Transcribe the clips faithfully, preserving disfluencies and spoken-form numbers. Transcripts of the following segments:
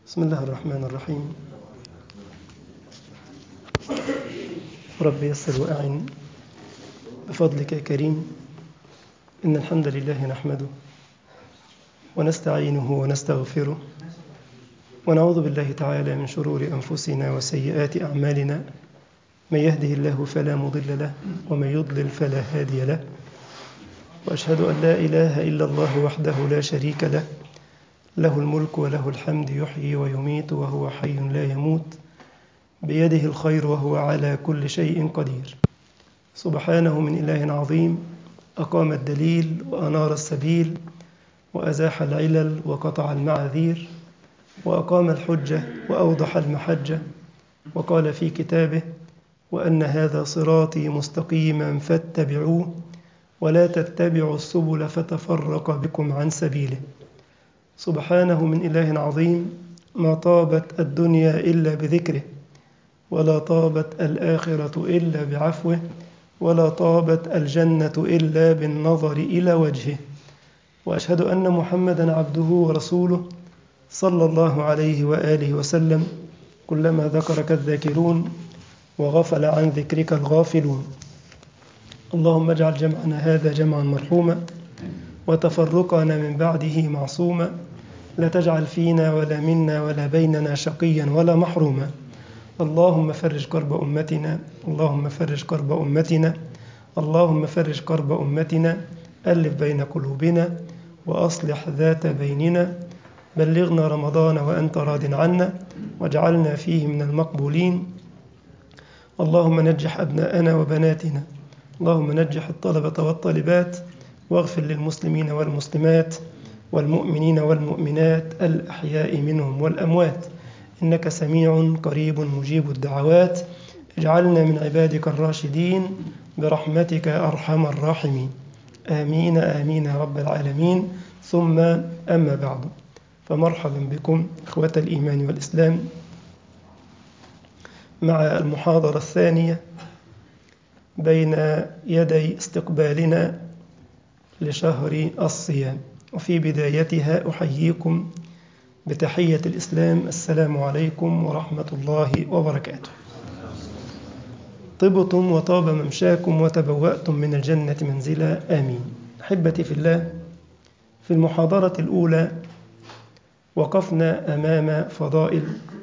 بسم الله الرحمن الرحيم. رب يسر وأعن بفضلك يا كريم. إن الحمد لله نحمده ونستعينه ونستغفره ونعوذ بالله تعالى من شرور أنفسنا وسيئات أعمالنا. من يهده الله فلا مضل له ومن يضلل فلا هادي له، وأشهد أن لا إله إلا الله وحده لا شريك له، له الملك وله الحمد، يحيي ويميت وهو حي لا يموت، بيده الخير وهو على كل شيء قدير. سبحانه من إله عظيم أقام الدليل وأنار السبيل وأزاح العلل وقطع المعاذير وأقام الحجة وأوضح المحجة، وقال في كتابه: وأن هذا صراطي مستقيما فاتبعوه ولا تتبعوا السبل فتفرق بكم عن سبيله. سبحانه من إله عظيم ما طابت الدنيا إلا بذكره، ولا طابت الآخرة إلا بعفوه، ولا طابت الجنة إلا بالنظر إلى وجهه. وأشهد أن محمدًا عبده ورسوله صلى الله عليه وآله وسلم. كلما ذكرك الذاكرون وغفل عن ذكرك الغافلون. اللهم اجعل جمعنا هذا جمعا مرحوما وتفرقنا من بعده معصوما، لا تجعل فينا ولا منا ولا بيننا شقيا ولا محروما. اللهم فرج كرب أمتنا، اللهم فرج كرب أمتنا، اللهم فرج كرب أمتنا، ألف بين قلوبنا وأصلح ذات بيننا، بلغنا رمضان وأنت راض عنا واجعلنا فيه من المقبولين. اللهم نجح أبناءنا وبناتنا، اللهم نجح الطلبة والطالبات، واغفر للمسلمين والمسلمات والمؤمنين والمؤمنات الأحياء منهم والأموات، إنك سميع قريب مجيب الدعوات. اجعلنا من عبادك الراشدين برحمتك أرحم الراحمين. آمين آمين يا رب العالمين. ثم أما بعد، فمرحبا بكم إخوة الإيمان والإسلام مع المحاضرة الثانية بين يدي استقبالنا لشهر الصيام. وفي بدايتها أحييكم بتحية الإسلام: السلام عليكم ورحمة الله وبركاته. طبتم وطاب ممشاكم وتبوأتم من الجنة منزلا، آمين. أحبتي في الله، في المحاضرة الأولى وقفنا أمام فضائل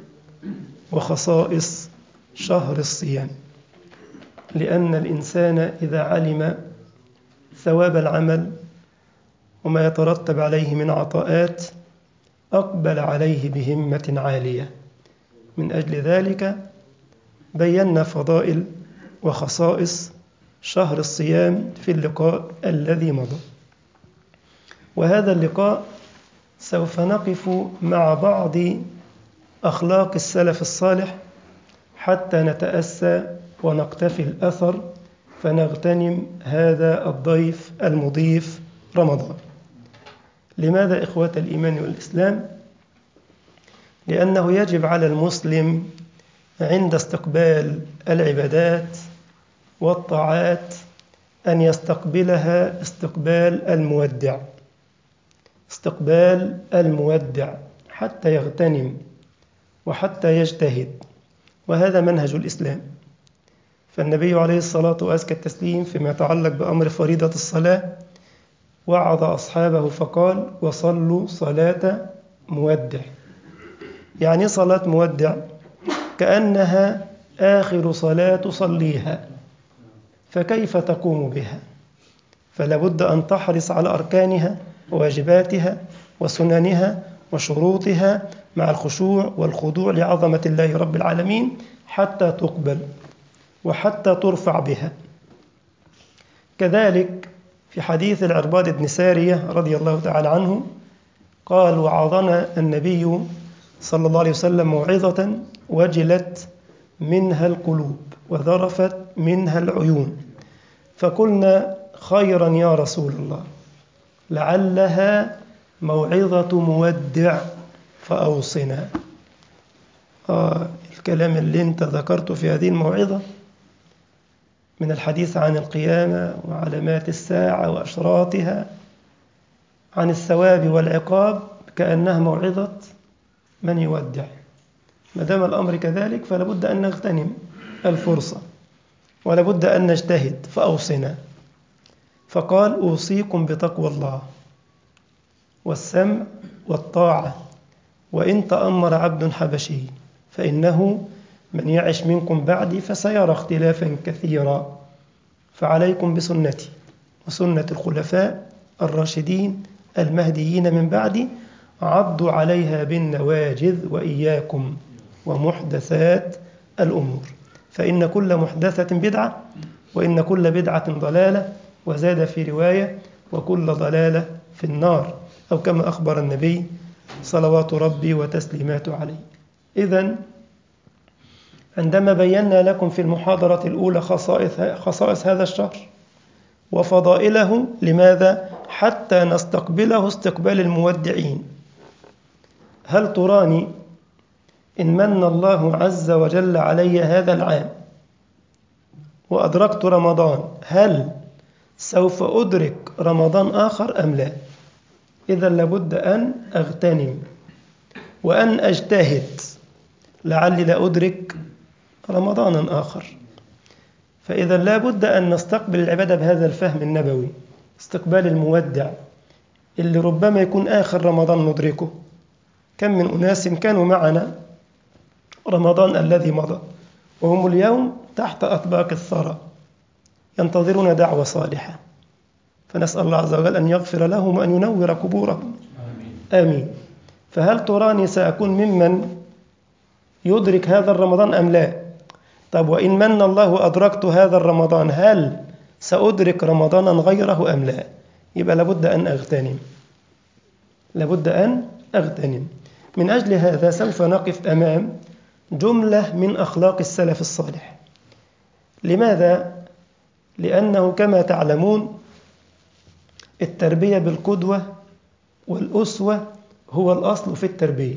وخصائص شهر الصيام، لأن الإنسان إذا علم ثواب العمل وما يترتب عليه من عطاءات أقبل عليه بهمة عالية. من أجل ذلك بينا فضائل وخصائص شهر الصيام في اللقاء الذي مضى. وهذا اللقاء سوف نقف مع بعض أخلاق السلف الصالح حتى نتأسى ونقتفي الأثر، فنغتنم هذا الضيف المضيف رمضان. لماذا إخوة الإيمان والإسلام؟ لأنه يجب على المسلم عند استقبال العبادات والطاعات أن يستقبلها استقبال المودع، استقبال المودع حتى يغتنم وحتى يجتهد، وهذا منهج الإسلام. فالنبي عليه الصلاة وأزكى التسليم فيما يتعلق بأمر فريضة الصلاة وعظ أصحابه فقال: وصلوا صلاة مودع. يعني صلاة مودع كأنها آخر صلاة تصليها، فكيف تقوم بها؟ فلا بد أن تحرص على أركانها وواجباتها وسننها وشروطها مع الخشوع والخضوع لعظمة الله رب العالمين حتى تقبل وحتى ترفع بها. كذلك في حديث العرباض بن سارية رضي الله تعالى عنه قال: وعظنا النبي صلى الله عليه وسلم موعظة وجلت منها القلوب وذرفت منها العيون، فقلنا: خيرا يا رسول الله، لعلها موعظة مودع فأوصنا. آه الكلام اللي انت ذكرته في هذه الموعظة من الحديث عن القيامة وعلامات الساعة وأشراطها، عن الثواب والعقاب، كأنها موعظة من يودع. ما دام الأمر كذلك فلا بد أن نغتنم الفرصة ولا بد أن نجتهد، فأوصنا. فقال أوصيكم بتقوى الله والسمع والطاعة وإن تأمر عبد حبشي فإنه من يعش منكم بعدي فسيرى اختلافا كثيرا، فعليكم بسنتي وسنة الخلفاء الراشدين المهديين من بعدي عضوا عليها بالنواجذ وإياكم ومحدثات الأمور، فإن كل محدثة بدعة وإن كل بدعة ضلالة، وزاد في رواية وكل ضلالة في النار، أو كما أخبر النبي صلوات ربي وتسليماته عليه. إذن عندما بينا لكم في المحاضرة الأولى خصائص, خصائص هذا الشهر وفضائله، لماذا؟ حتى نستقبله استقبال المودعين. هل تراني إن من الله عز وجل علي هذا العام وأدركت رمضان، هل سوف أدرك رمضان آخر أم لا؟ إذا لابد أن أغتنم وأن أجتهد لعلي لا أدرك رمضانا آخر. فإذا لابد أن نستقبل العبادة بهذا الفهم النبوي، استقبال المودع اللي ربما يكون آخر رمضان ندركه. كم من أناس كانوا معنا رمضان الذي مضى وهم اليوم تحت أطباق الثرى ينتظرون دعوة صالحة، فنسأل الله عز وجل أن يغفر لهم وأن ينور قبورهم. آمين, آمين. فهل تراني سأكون ممن يدرك هذا الرمضان أم لا؟ طب وإن من الله وأدركت هذا الرمضان، هل سأدرك رمضانا غيره أم لا؟ يبقى لابد أن أغتنم لابد أن أغتنم. من أجل هذا سوف نقف أمام جملة من أخلاق السلف الصالح. لماذا؟ لأنه كما تعلمون التربية بالقدوة والأسوة هو الأصل في التربية.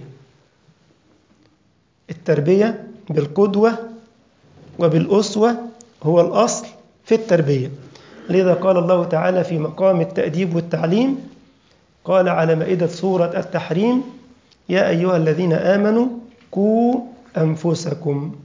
التربية بالقدوة وبالأسوة هو الأصل في التربية. لذا قال الله تعالى في مقام التأديب والتعليم، قال على مائدة سورة التحريم: يا أيها الذين آمنوا قوا أنفسكم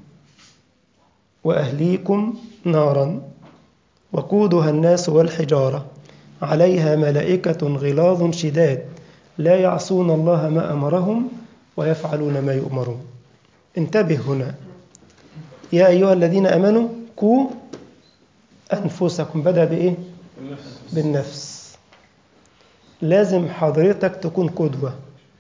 وأهليكم نارا وقودها الناس والحجارة عليها ملائكة غلاظ شداد لا يعصون الله ما أمرهم ويفعلون ما يؤمرون. انتبه هنا، يا أيها الذين آمنوا قوا أنفسكم، بدأ بإيه؟ بالنفس. لازم حضرتك تكون قدوة،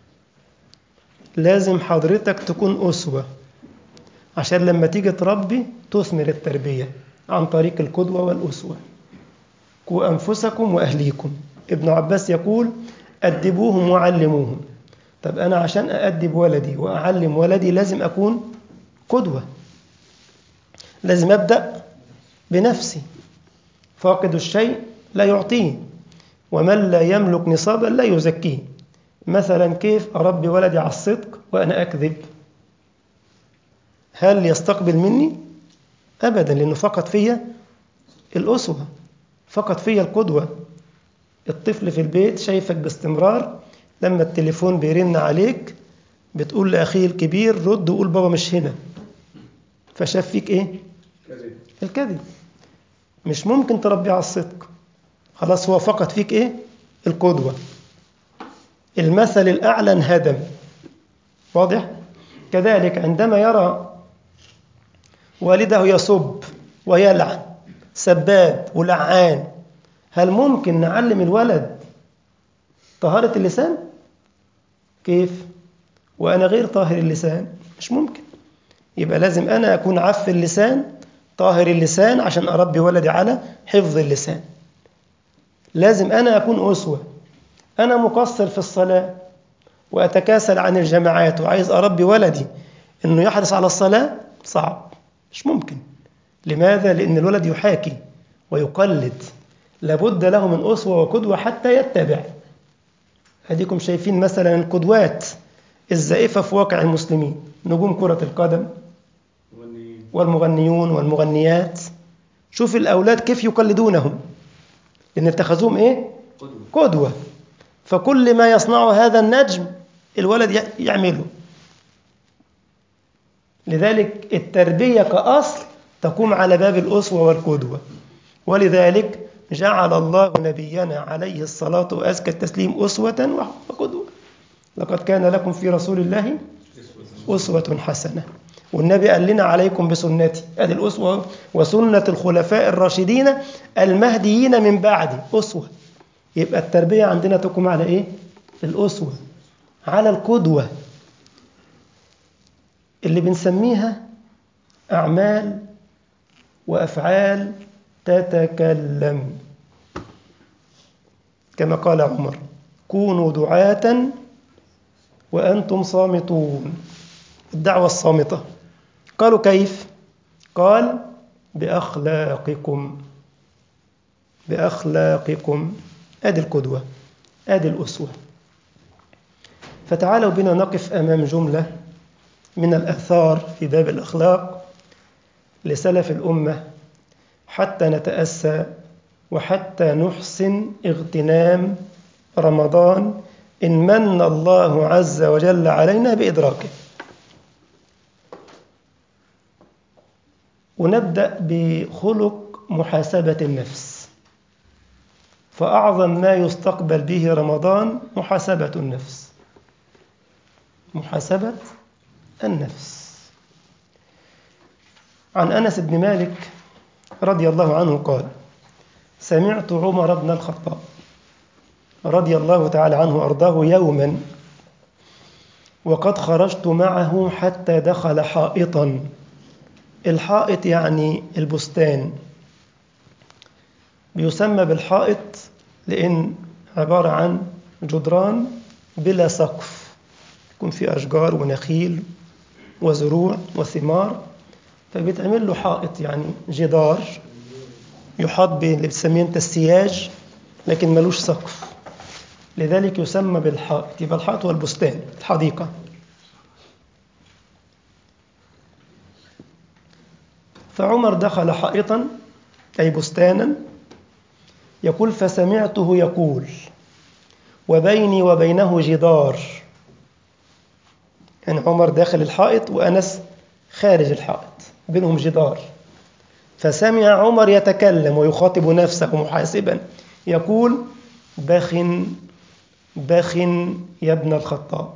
لازم حضرتك تكون أسوة، عشان لما تيجي تربي تثمر التربية عن طريق القدوة والأسوة. قوا أنفسكم وأهليكم. ابن عباس يقول أدبوهم وعلموهم. طب أنا عشان أأدب ولدي وأعلم ولدي لازم أكون قدوة، لازم أبدأ بنفسي. فاقد الشيء لا يعطيه ومن لا يملك نصابا لا يزكيه. مثلا كيف أربي ولدي على الصدق وأنا أكذب؟ هل يستقبل مني؟ أبدا، لأنه فقط فيا الأسوة، فقط فيا القدوة. الطفل في البيت شايفك باستمرار، لما التليفون بيرن عليك بتقول لأخيه الكبير رد وقول بابا مش هنا، فشاف فيك إيه؟ كذب. الكذب. مش ممكن تربيه على الصدق، خلاص هو فقط فيك إيه؟ القدوة. المثل الأعلى انهدم. واضح؟ كذلك عندما يرى والده يسب ويلعن، سباب ولعان، هل ممكن نعلم الولد طهارة اللسان؟ كيف؟ وأنا غير طاهر اللسان، مش ممكن. يبقى لازم أنا أكون عف اللسان طاهر اللسان عشان أربي ولدي على حفظ اللسان. لازم أنا أكون أسوة. أنا مقصر في الصلاة وأتكاسل عن الجماعات وعايز أربي ولدي إنه يحرص على الصلاة، صعب، مش ممكن. لماذا؟ لأن الولد يحاكي ويقلد، لابد له من أسوة وقدوة حتى يتبع. هديكم شايفين مثلا القدوات الزائفة في واقع المسلمين، نجوم كرة القدم والمغنيون والمغنيات. شوف الأولاد كيف يقلدونهم، لأن اتخذوهم إيه؟ قدوة. فكل ما يصنعه هذا النجم الولد يعمله. لذلك التربية كأصل تقوم على باب الأسوة والقدوة، ولذلك جعل الله نبينا عليه الصلاة وأزكى التسليم أسوة وقدوة. لقد كان لكم في رسول الله أسوة حسنة. والنبي قال لنا عليكم بسنتي، هذه الأسوة، وسنة الخلفاء الراشدين المهديين من بعدي أسوة. يبقى التربية عندنا تقوم على إيه؟ الأسوة، على القدوة اللي بنسميها أعمال وأفعال تتكلم، كما قال عمر: كونوا دعاة وأنتم صامتون. الدعوة الصامتة. قالوا كيف؟ قال: بأخلاقكم، بأخلاقكم. آدي القدوة، آدي الأسوة. فتعالوا بنا نقف أمام جملة من الآثار في باب الأخلاق لسلف الأمة حتى نتأسى وحتى نحسن اغتنام رمضان إن من الله عز وجل علينا بإدراكه. ونبدأ بخلق محاسبة النفس، فأعظم ما يستقبل به رمضان محاسبة النفس، محاسبة النفس. عن أنس بن مالك رضي الله عنه قال: سمعت عمر بن الخطاب رضي الله تعالى عنه وأرضاه يوما وقد خرجت معه حتى دخل حائطا. الحائط يعني البستان، بيسمى بالحائط لأن عبارة عن جدران بلا سقف، يكون في أشجار ونخيل وزروع وثمار، فبيتعمل له حائط، يعني جدار يحاط به اللي بتسميه انت السياج، لكن ملوش سقف، لذلك يسمى بالحائط. يبقى الحائط هو البستان، الحديقة. فعمر دخل حائطا أي بستانا، يقول: فسمعته يقول وبيني وبينه جدار. يعني عمر داخل الحائط وأنس خارج الحائط، بينهم جدار. فسمع عمر يتكلم ويخاطب نفسه محاسبا يقول: بخ بخ يا ابن الخطاب،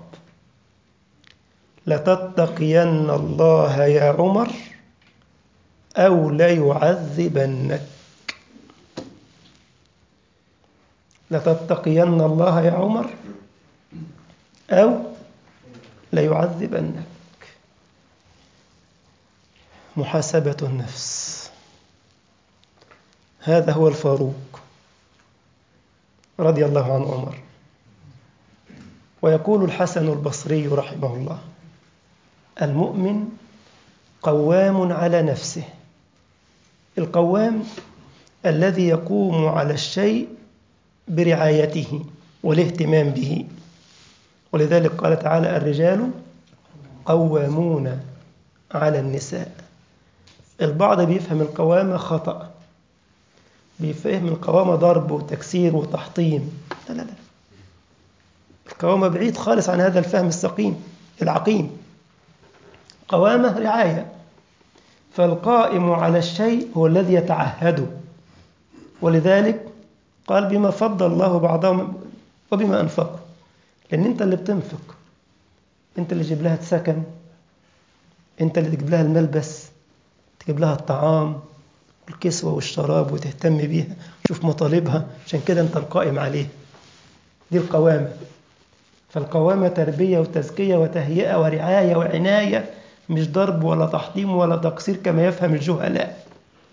لتتقين الله يا عمر أو ليعذبنك. لتتقين الله يا عمر أو ليعذبنك. محاسبة النفس، هذا هو الفاروق رضي الله عن عمر. ويقول الحسن البصري رحمه الله: المؤمن قوام على نفسه. القوام الذي يقوم على الشيء برعايته والاهتمام به. ولذلك قال تعالى: الرجال قوامون على النساء. البعض بيفهم القوامة خطأ، بيفهم القوامة ضرب وتكسير وتحطيم. لا لا لا، القوامة بعيد خالص عن هذا الفهم السقيم العقيم. قوامة رعاية، فالقائم على الشيء هو الذي يتعهده. ولذلك قال: بما فضل الله بعضهم وبما أنفقوا. لأن أنت اللي بتنفق، أنت اللي تجيب لها السكن، أنت اللي تجيب لها الملبس، تجيب لها الطعام والكسوة والشراب وتهتم بيها، تشوف مطالبها، عشان كده أنت القائم عليه. دي القوامة. فالقوامة تربية وتزكية وتهيئة ورعاية وعناية، مش ضرب ولا تحطيم ولا تقصير كما يفهم الجهلاء.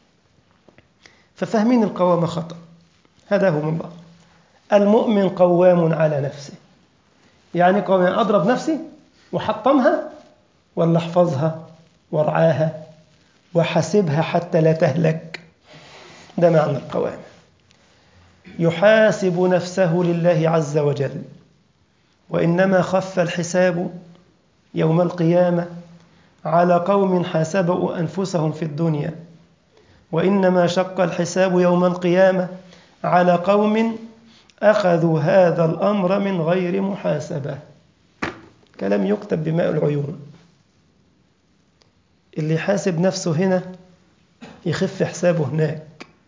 ففهمين القوامة خطأ، هداهم الله. المؤمن قوام على نفسه، يعني قوام أضرب نفسي وحطمها، ولا احفظها وارعاها وحاسبها حتى لا تهلك. ده معنى القوام. يحاسب نفسه لله عز وجل، وإنما خف الحساب يوم القيامة على قوم حاسبوا أنفسهم في الدنيا، وإنما شق الحساب يوم القيامة على قوم أخذوا هذا الأمر من غير محاسبة. كلام يكتب بماء العيون. اللي يحاسب نفسه هنا يخف حسابه هناك،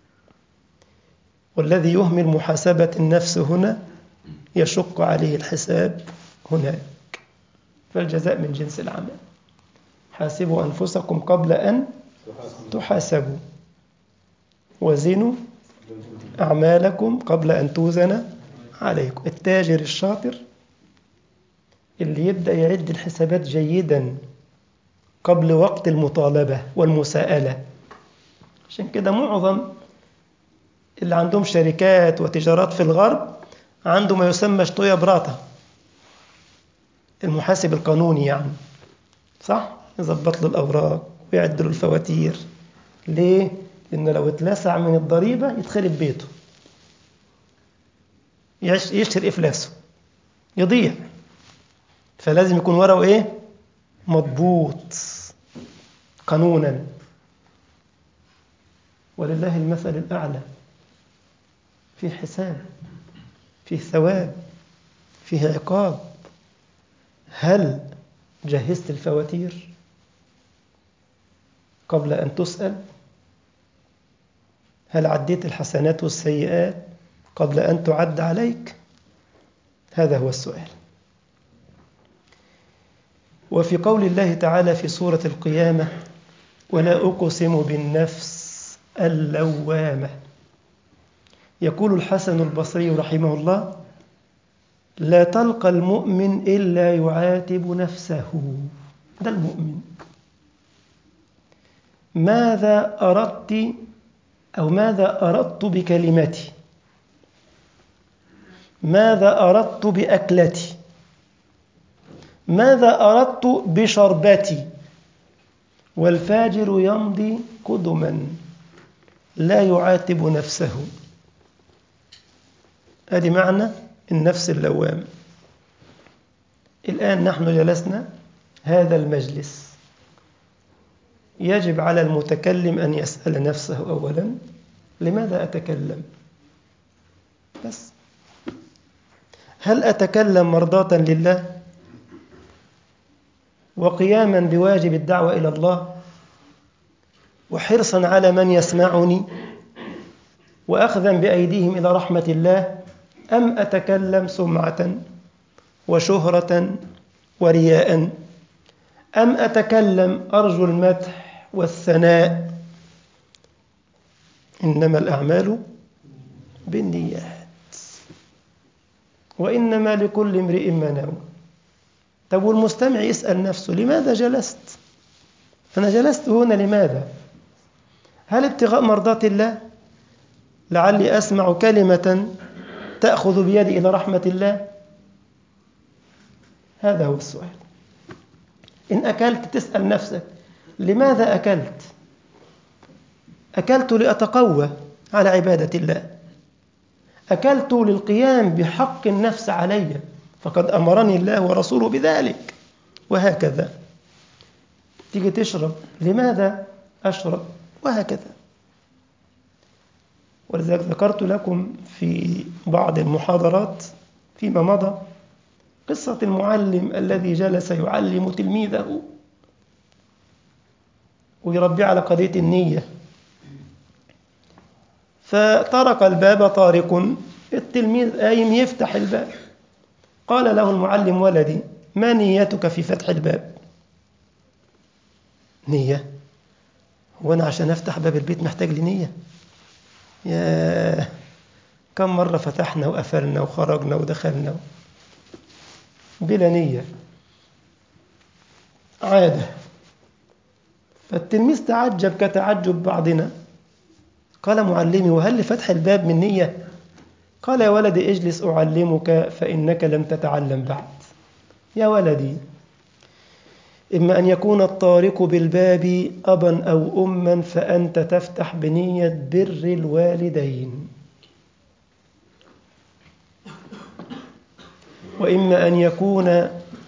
والذي يهمل محاسبة النفس هنا يشق عليه الحساب هناك. فالجزاء من جنس العمل. حاسبوا أنفسكم قبل أن تحاسبوا، وزنوا أعمالكم قبل أن توزن عليكم. التاجر الشاطر اللي يبدأ يعد الحسابات جيدا قبل وقت المطالبة والمساءلة. عشان كده معظم اللي عندهم شركات وتجارات في الغرب عنده ما يسمى شطوية براتا، المحاسب القانوني يعني، صح؟ يضبط له الأوراق ويعد له الفواتير. ليه؟ لأنه لو اتلسع من الضريبة يتخرب بيته، يشهر إفلاسه، يضيع. فلازم يكون ورقه إيه؟ مضبوط قانونا. ولله المثل الأعلى، في حساب، في ثواب، فيه عقاب. هل جهزت الفواتير قبل أن تسأل؟ هل عديت الحسنات والسيئات قبل أن تعد عليك؟ هذا هو السؤال. وفي قول الله تعالى في سورة القيامة: ولا أقسم بالنفس اللوامة، يقول الحسن البصري رحمه الله: لا تلقى المؤمن إلا يعاتب نفسه. ده المؤمن. ماذا أردت أو ماذا أردت بكلمتي؟ ماذا أردت بأكلتي؟ ماذا أردت بشربتي؟ والفاجر يمضي قدما لا يعاتب نفسه. هذه معنى النفس اللوام. الآن نحن جلسنا هذا المجلس، يجب على المتكلم أن يسأل نفسه أولا: لماذا أتكلم؟ بس هل أتكلم مرضاة لله وقياما بواجب الدعوة إلى الله وحرصا على من يسمعني وأخذا بأيديهم إلى رحمة الله، أم أتكلم سمعة وشهرة ورياء؟ أم أتكلم أرجو المدح والثناء؟ إنما الأعمال بالنيات وإنما لكل امرئ ما نوى. طب والمستمع يسأل نفسه: لماذا جلست؟ أنا جلست هنا لماذا؟ هل ابتغاء مرضات الله؟ لعلي أسمع كلمة تأخذ بيدي إلى رحمة الله؟ هذا هو السؤال. إن أكلت تسأل نفسك: لماذا أكلت؟ أكلت لأتقوى على عبادة الله، أكلت للقيام بحق النفس علي فقد أمرني الله ورسوله بذلك، وهكذا. تيجي تشرب: لماذا أشرب؟ وهكذا. ولذلك ذكرت لكم في بعض المحاضرات فيما مضى قصة المعلم الذي جلس يعلم تلميذه ويربي على قضية النية، فطرق الباب طارق، التلميذ قايم يفتح الباب، قال له المعلم: ولدي، ما نيتك في فتح الباب؟ نية؟ وأنا عشان أفتح باب البيت محتاج لي نية؟ يا كم مرة فتحنا وقفلنا وخرجنا ودخلنا بلا نية، عادة. فالتلميذ تعجب كتعجب بعضنا، قال: معلمي، وهل لفتح الباب من نية؟ قال: يا ولدي اجلس أعلمك فإنك لم تتعلم بعد. يا ولدي، إما أن يكون الطارق بالباب أبا أو أما فأنت تفتح بنية بر الوالدين، وإما أن يكون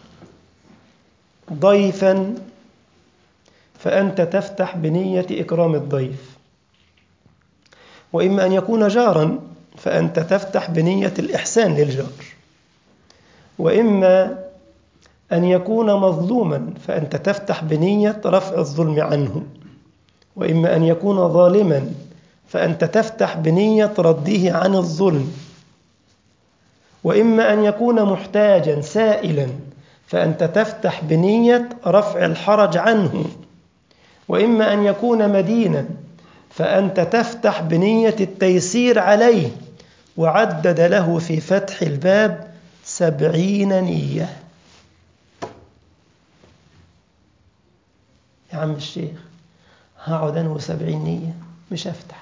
ضيفا فأنت تفتح بنية إكرام الضيف، وإما أن يكون جارا فأنت تفتح بنية الإحسان للجار، وإما أن يكون مظلوما فأنت تفتح بنية رفع الظلم عنه، وإما أن يكون ظالما فأنت تفتح بنية رده عن الظلم، وإما أن يكون محتاجا سائلا فأنت تفتح بنية رفع الحرج عنه، وإما أن يكون مدينا فأنت تفتح بنية التيسير عليه. وعدد له في فتح الباب سبعين نية. يا عم الشيخ هقعد أنا وسبعين نية مش هفتح.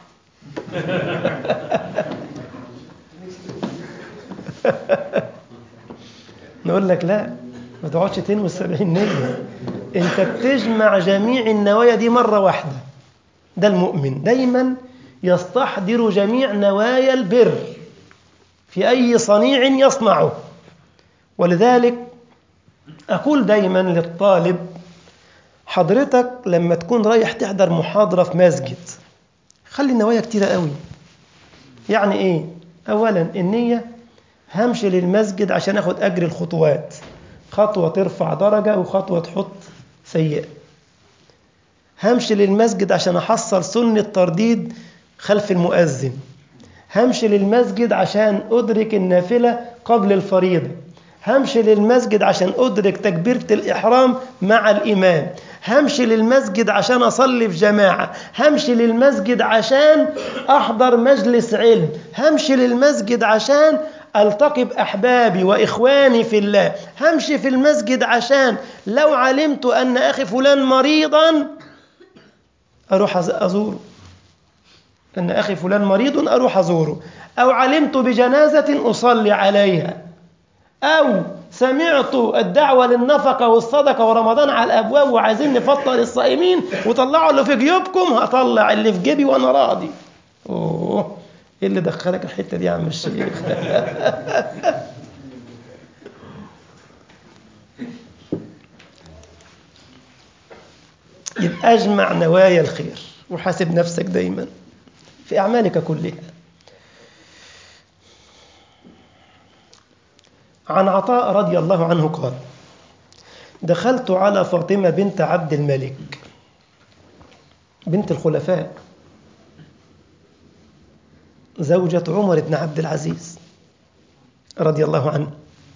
نقول لك لا، ما تقعدش اثنين وسبعين نية، انت بتجمع جميع النوايا دي مرة واحدة. ده المؤمن دايما يستحضر جميع نوايا البر في أي صنيع يصنعه. ولذلك أقول دايما للطالب، حضرتك لما تكون رايح تحضر محاضرة في مسجد خلي النوايا كتيرة قوي. يعني إيه؟ أولا النية، همشي للمسجد عشان أخد أجر الخطوات، خطوة ترفع درجة وخطوة تحط سيئة. همشي للمسجد عشان أحصل سنة ترديد خلف المؤذن. همشي للمسجد عشان أدرك النافلة قبل الفريضة. همشي للمسجد عشان أدرك تكبيرة الإحرام مع الإمام. همشي للمسجد عشان أصلي في جماعة. همشي للمسجد عشان أحضر مجلس علم. همشي للمسجد عشان ألتقي بأحبابي وإخواني في الله. همشي في المسجد عشان لو علمت أن أخي فلان مريضا أروح أزوره، أن أخي فلان مريض أروح أزوره، أو علمت بجنازة أصلي عليها، أو سمعت الدعوة للنفقة والصدقة ورمضان على الأبواب وعايزين نفطر الصائمين وطلعوا اللي في جيوبكم، هطلع اللي في جيبي وأنا راضي. أوه، إيه اللي دخلك الحتة دي يا عم الشيخ؟ يبقى أجمع نوايا الخير وحاسب نفسك دايما في أعمالك كلها. عن عطاء رضي الله عنه قال: دخلت على فاطمة بنت عبد الملك بنت الخلفاء زوجة عمر بن عبد العزيز رضي الله عنه.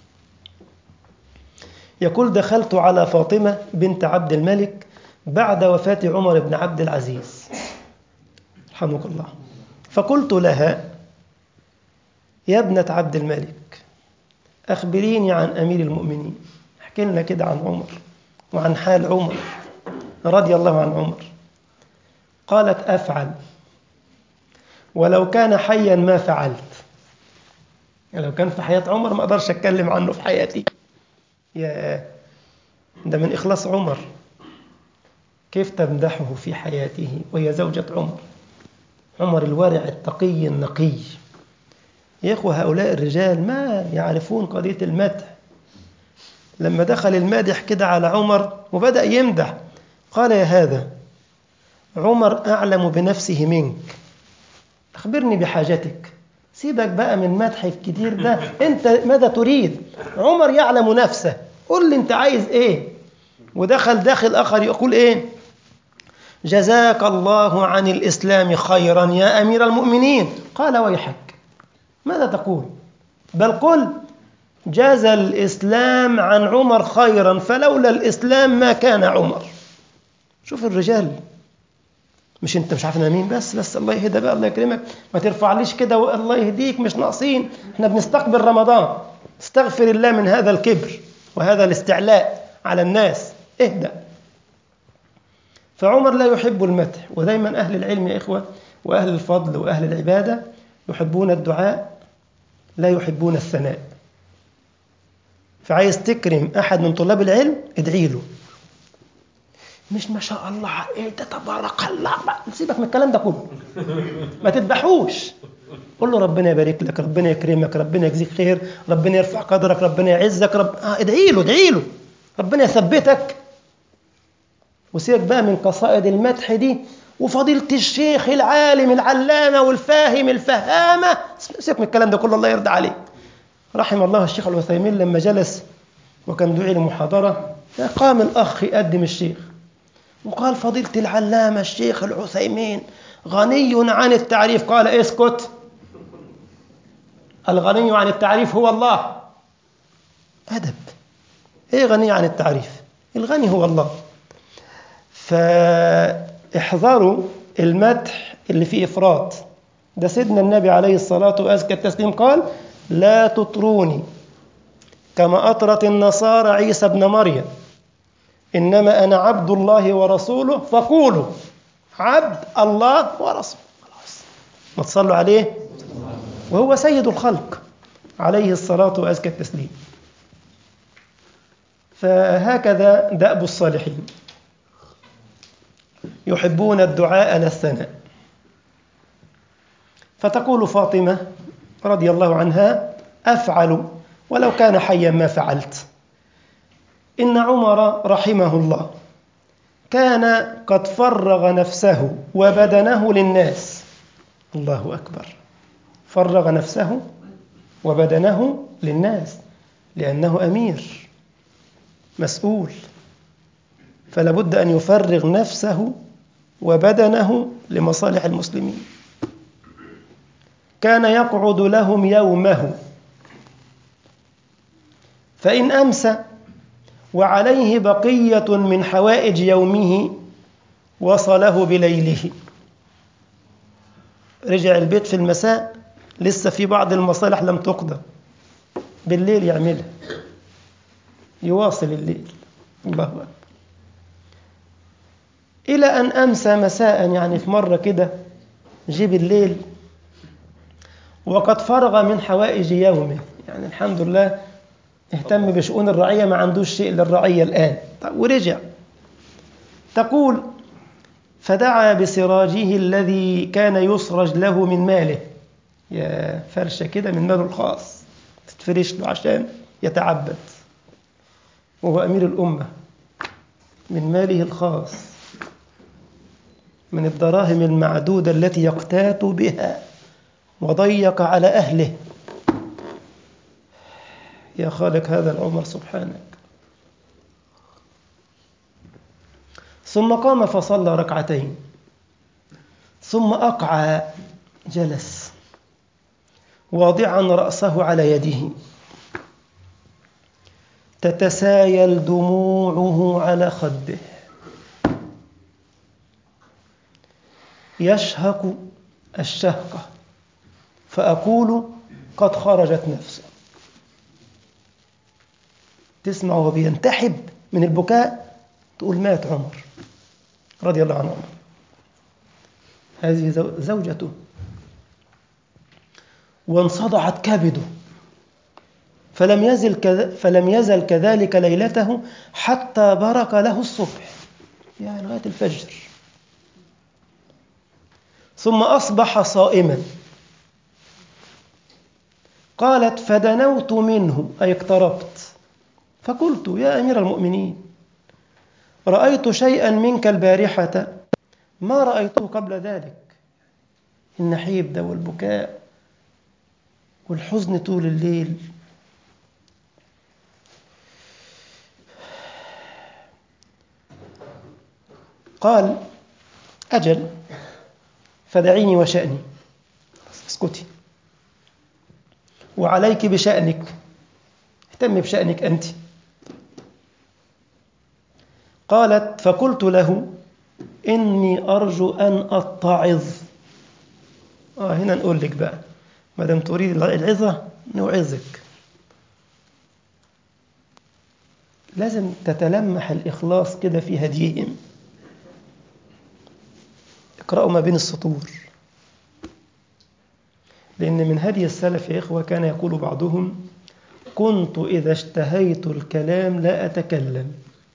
يقول: دخلت على فاطمة بنت عبد الملك بعد وفاة عمر بن عبد العزيز رحمه الله، فقلت لها: يا ابنة عبد الملك، أخبريني عن أمير المؤمنين، احكي لنا كده عن عمر وعن حال عمر رضي الله عن عمر. قالت: أفعل، ولو كان حيا ما فعلت. يعني لو كان في حياة عمر ما أقدرش أتكلم عنه في حياتي. يا ده من إخلاص عمر، كيف تمدحه في حياته وهي زوجة عمر، عمر الورع التقي النقي. يا إخوة، هؤلاء الرجال ما يعرفون قضية المدح. لما دخل المادح كده على عمر وبدأ يمدح، قال: يا هذا عمر أعلم بنفسه منك، أخبرني بحاجتك. سيبك بقى من مدح الكتير ده، أنت ماذا تريد؟ عمر يعلم نفسه، قل لي أنت عايز إيه. ودخل داخل آخر يقول إيه؟ جزاك الله عن الإسلام خيرا يا أمير المؤمنين. قال: ويحك، ماذا تقول؟ بل قل جزى الإسلام عن عمر خيرا، فلولا الإسلام ما كان عمر. شوف الرجال، مش انت مش عارف انا مين، بس بس الله يهدى بقى، الله يكرمك، ما ترفعليش كده والله يهديك، مش ناقصين، احنا بنستقبل رمضان. استغفر الله من هذا الكبر وهذا الاستعلاء على الناس، اهدأ. فعمر لا يحب المدح، ودايما أهل العلم يا إخوة وأهل الفضل وأهل العبادة يحبون الدعاء لا يحبون الثناء. فعايز تكرم أحد من طلاب العلم ادعي له، مش ما شاء الله ايه ده تبارك الله، سيبك من الكلام ده كله، ما تذبحوش. قل له ربنا يبارك لك، ربنا يكرمك، ربنا يجزيك خير، ربنا يرفع قدرك، ربنا يعزك، رب... آه ادعي له ادعي له ربنا يثبتك. وسيبك بقى من قصائد المدح دي وفضيلة الشيخ العالم العلامة والفاهم الفهامة، سيبك من الكلام ده كله، الله يرضى عليك. رحم الله الشيخ العثيمين لما جلس وكان دعي لمحاضرة، قام الأخ يقدم الشيخ وقال: فضيلة العلامة الشيخ العثيمين غني عن التعريف. قال: اسكت، الغني عن التعريف هو الله. أدب. إيه غني عن التعريف؟ الغني هو الله. فاحذروا المدح اللي فيه إفراط. ده سيدنا النبي عليه الصلاة وأزكى التسليم قال: لا تطروني كما أطرت النصارى عيسى بن مريم، إنما أنا عبد الله ورسوله فقولوا عبد الله ورسوله. خلاص، ما تصلوا عليه، وهو سيد الخلق عليه الصلاة وأزكى التسليم. فهكذا دأب الصالحين، يحبون الدعاء لا الثناء. فتقول فاطمة رضي الله عنها: أفعل ولو كان حيا ما فعلت. إن عمر رحمه الله كان قد فرغ نفسه وبدنه للناس. الله أكبر. فرغ نفسه وبدنه للناس، لأنه أمير مسؤول، فلا بد أن يفرغ نفسه وبدنه لمصالح المسلمين. كان يقعد لهم يومه، فإن أمسى وعليه بقية من حوائج يومه وصله بليله. رجع البيت في المساء لسه في بعض المصالح لم تقضى، بالليل يعملها، يواصل الليل. الله أكبر. إلى أن أمسى مساء، يعني في مرة كده جيب الليل وقد فرغ من حوائج يومه، يعني الحمد لله اهتم بشؤون الرعية، ما عندوش شيء للرعية الآن. طيب ورجع. تقول: فدعا بسراجه الذي كان يسرج له من ماله، يا فرشة كده من ماله الخاص تتفرش له عشان يتعبد، وهو أمير الأمة، من ماله الخاص، من الدراهم المعدودة التي يقتات بها، وضيق على أهله. يا خالق هذا العمر سبحانك. ثم قام فصلى ركعتين، ثم أقعى، جلس واضعا رأسه على يده، تتسايل دموعه على خده، يشهق الشهقة، فأقول: قد خرجت نفسه. تسمع وهو بينتحب من البكاء، تقول: مات عمر رضي الله عنه. هذه زوجته، وانصدعت كبده، فلم يزل كذ... فلم يزل كذلك ليلته حتى برك له الصبح، يعني لغاية الفجر. ثم أصبح صائما. قالت: فدنوت منه، أي اقتربت، فقلت: يا أمير المؤمنين، رأيت شيئا منك البارحة ما رأيته قبل ذلك، النحيب ده والبكاء والحزن طول الليل. قال: أجل، فدعيني وشأني، اسكتي، وعليك بشأنك، اهتم بشأنك أنت. قالت: فقلت له: إني أرجو أن أتعظ. آه هنا نقول لك بقى، ما دام تريد العظة نوعظك. لازم تتلمح الإخلاص كده في هديهم. اقرأوا ما بين السطور، لأن من هدي السلف يا إخوة كان يقول بعضهم: كنت إذا اشتهيت الكلام لا أتكلم،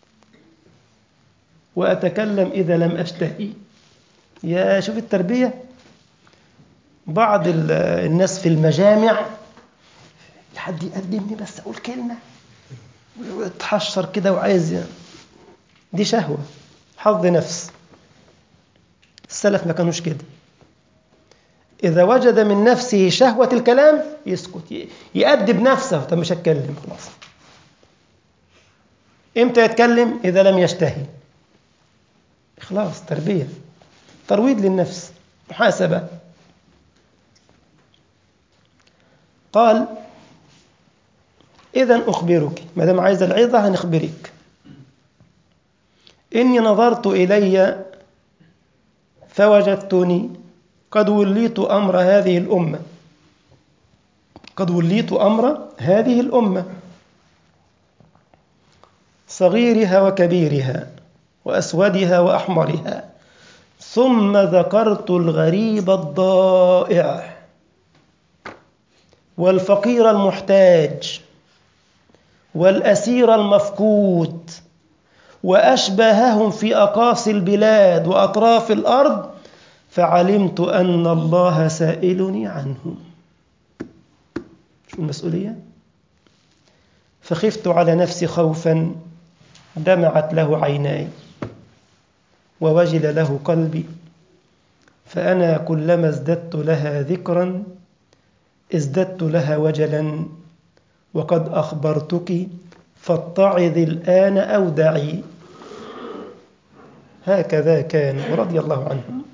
وأتكلم إذا لم أشتهي. يا شوف التربية. بعض الناس في المجامع حد يقدمني بس أقول كلمة ويتحشر كده وعايز يعني. دي شهوة، حظ نفس. السلف ما كانوش كده. إذا وجد من نفسه شهوة الكلام يسكت، يأدب نفسه. طب مش هتكلم خلاص، إمتى يتكلم؟ إذا لم يشتهي. خلاص، تربية، ترويض للنفس، محاسبة. قال: إذن أخبرك، ما دام عايز العظة هنخبرك. إني نظرت إلي فوجدتني قد وليت أمر هذه الأمة، قد وليت أمر هذه الأمة، صغيرها وكبيرها وأسودها وأحمرها، ثم ذكرت الغريب الضائع والفقير المحتاج والأسير المفقود وأشبههم في أقاصي البلاد وأطراف الأرض، فعلمت أن الله سائلني عنهم. شو المسؤولية؟ فخفت على نفسي خوفا دمعت له عيناي ووجل له قلبي، فأنا كلما ازددت لها ذكرا ازددت لها وجلا، وقد أخبرتك فاتعظ الآن أو دعي. هكذا كان ورضي الله عنهم.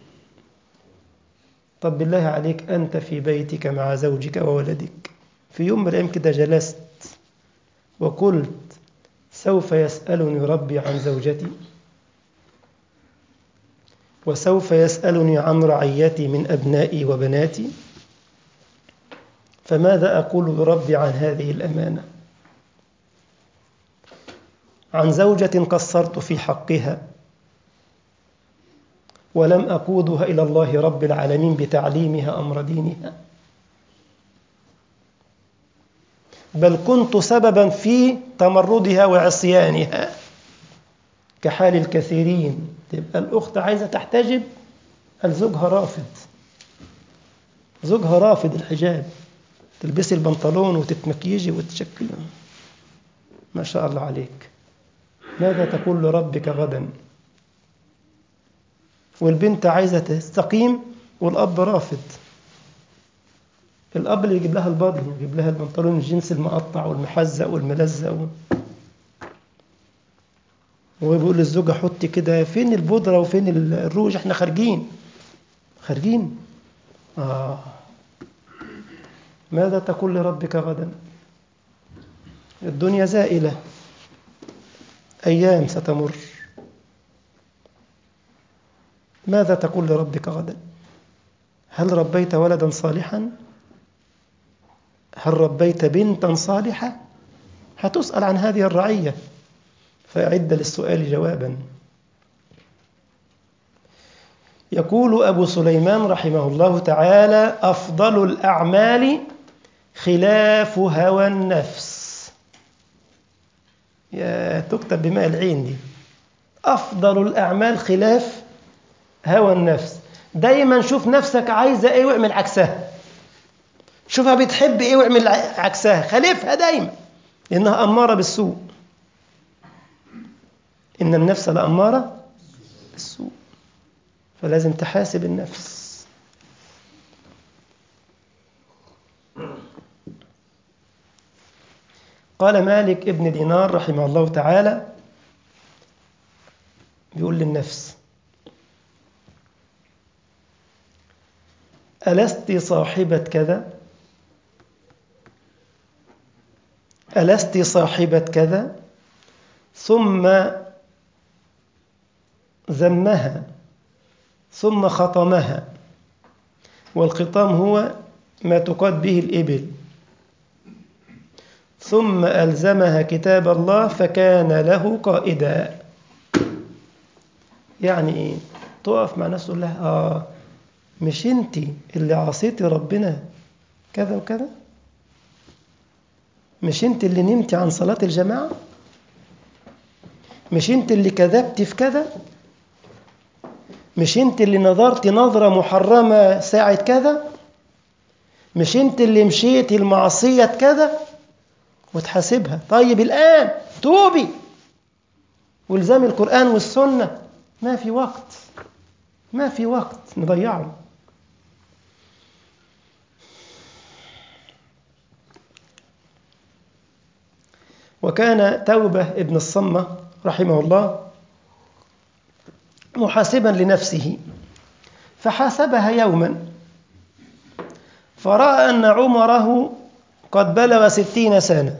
طب بالله عليك، أنت في بيتك مع زوجك وولدك، في يوم من الأيام كده جلست وقلت سوف يسألني ربي عن زوجتي، وسوف يسألني عن رعيتي من أبنائي وبناتي، فماذا أقول لربي عن هذه الأمانة؟ عن زوجة قصرت في حقها ولم أقودها إلى الله رب العالمين بتعليمها أمر دينها، بل كنت سببا في تمردها وعصيانها كحال الكثيرين. تبقى الأخت عايزة تحتجب، الزوجها رافض، زوجها رافض الحجاب، تلبسي البنطلون وتتمكيجي وتشكلي، ما شاء الله عليك. ماذا تقول لربك غدا؟ والبنت عايزة تستقيم والأب رافض. الأب اللي يجيب لها الباضي، يجيب لها البنطلون الجنس المقطع والمحزق والملزق و... ويقول للزوجة حطي كده، فين البودرة وفين الروج، احنا خارجين خارجين آه. ماذا تقول لربك غدا؟ الدنيا زائلة، أيام ستمر. ماذا تقول لربك غدا؟ هل ربيت ولدا صالحا؟ هل ربيت بنتا صالحة؟ هتسأل عن هذه الرعية، فأعد للسؤال جوابا. يقول أبو سليمان رحمه الله تعالى: أفضل الأعمال خلاف هوى النفس. يا تكتب بماء العين دي، أفضل الأعمال خلاف هوى النفس. دايما شوف نفسك عايزة ايه واعمل عكسها، شوفها بتحب ايه واعمل عكسها، خالفها دايما، لأنها أمارة بالسوء. إن النفس لأمارة بالسوء، فلازم تحاسب النفس. قال مالك ابن دينار رحمه الله تعالى، بيقول للنفس: ألست صاحبة كذا؟ ألست صاحبة كذا؟ ثم ذمها ثم خطمها، والخطام هو ما تقاد به الإبل، ثم ألزمها كتاب الله فكان له قائدا. يعني إيه؟ تقف مع نفسه تقول لها آه مش أنت اللي عصيتي ربنا كذا وكذا؟ مش أنت اللي نمتي عن صلاة الجماعة؟ مش أنت اللي كذبتي في كذا؟ مش أنت اللي نظرتي نظرة محرمة ساعة كذا؟ مش أنت اللي مشيتي المعصية كذا؟ وتحاسبها. طيب الآن توبي والزمي القرآن والسنة، ما في وقت، ما في وقت نضيعه. وكان توبة ابن الصمة رحمه الله محاسبا لنفسه، فحاسبها يوما فرأى أن عمره قد بلغ ستين سنة.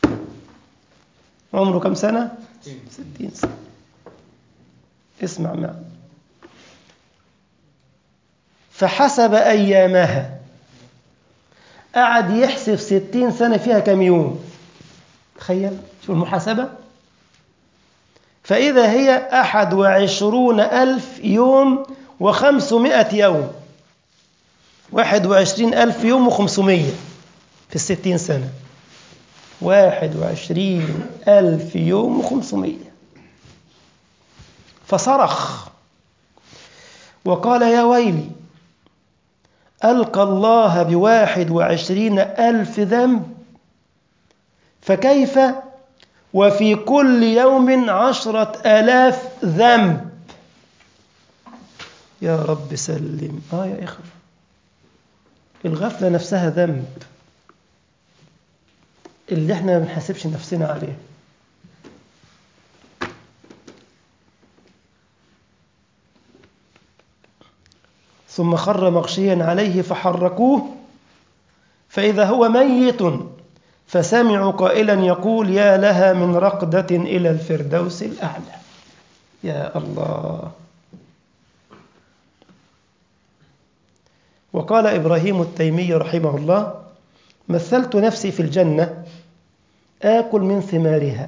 عمره كم سنة؟ ستين سنة. اسمع معي. فحسب أيامها، قعد يحسب ستين سنة فيها كم يوم. تخيل شو المحاسبة. فإذا هي أحد وعشرون ألف يوم وخمسمائة يوم، واحد وعشرين ألف يوم وخمسمائة في الستين سنة، واحد وعشرين ألف يوم وخمسمائة. فصرخ وقال يا ويلي، ألقى الله بواحد وعشرين ألف ذنب، فكيف وفي كل يوم عشرة آلاف ذنب. يا رب سلم. آه يا إخوة، الغفلة نفسها ذنب اللي احنا ما بنحاسبش نفسنا عليه. ثم خر مغشيا عليه فحركوه فإذا هو ميت، فسمعوا قائلا يقول يا لها من رقدة إلى الفردوس الأعلى. يا الله. وقال إبراهيم التيمي رحمه الله مثلت نفسي في الجنة آكل من ثمارها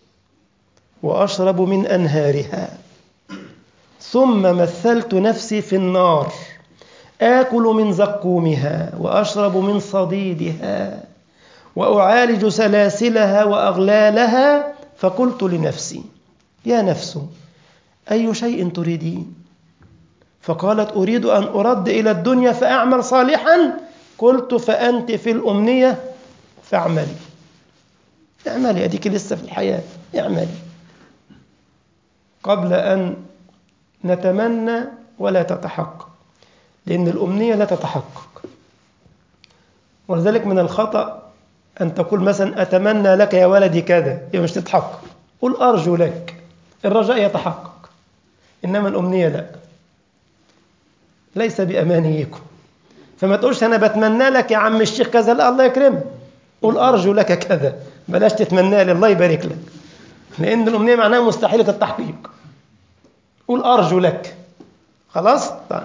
وأشرب من أنهارها، ثم مثلت نفسي في النار آكل من زقومها وأشرب من صديدها وأعالج سلاسلها وأغلالها، فقلت لنفسي يا نفس أي شيء تريدين؟ فقالت أريد أن أرد إلى الدنيا فأعمل صالحا. قلت فأنت في الأمنية فاعملي. اعملي، أديك لسه في الحياة، اعملي قبل أن نتمنى ولا تتحقق، لأن الأمنية لا تتحقق. ولذلك من الخطأ أن تقول مثلا أتمنى لك يا ولدي كذا، هي مش تتحقق. قل أرجو لك، الرجاء يتحقق، إنما الأمنية لا، ليس بأمانيكم. فما تقولش أنا بتمنى لك يا عم الشيخ كذا، لا الله يكرمك، قل أرجو لك كذا، بلاش تتمنى لي الله يبارك لك، لأن الأمنية معناها مستحيلة التحقيق. قل أرجو لك، خلاص. طيب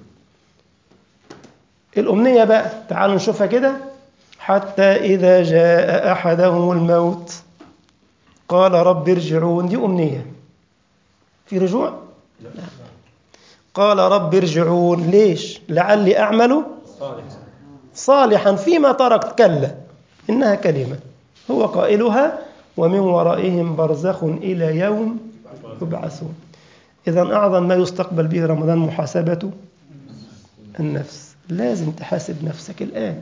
الأمنية بقى تعالوا نشوفها كده. حتى إذا جاء أحدهم الموت قال رب ارجعون. دي أمنية، في رجوع؟ لا. قال رب ارجعون. ليش؟ لعلي أعمل صالحا فيما تركت. كلا إنها كلمة هو قائلها ومن ورائهم برزخ إلى يوم يبعثون. إذن أعظم ما يستقبل به رمضان محاسبة النفس. لازم تحاسب نفسك الآن.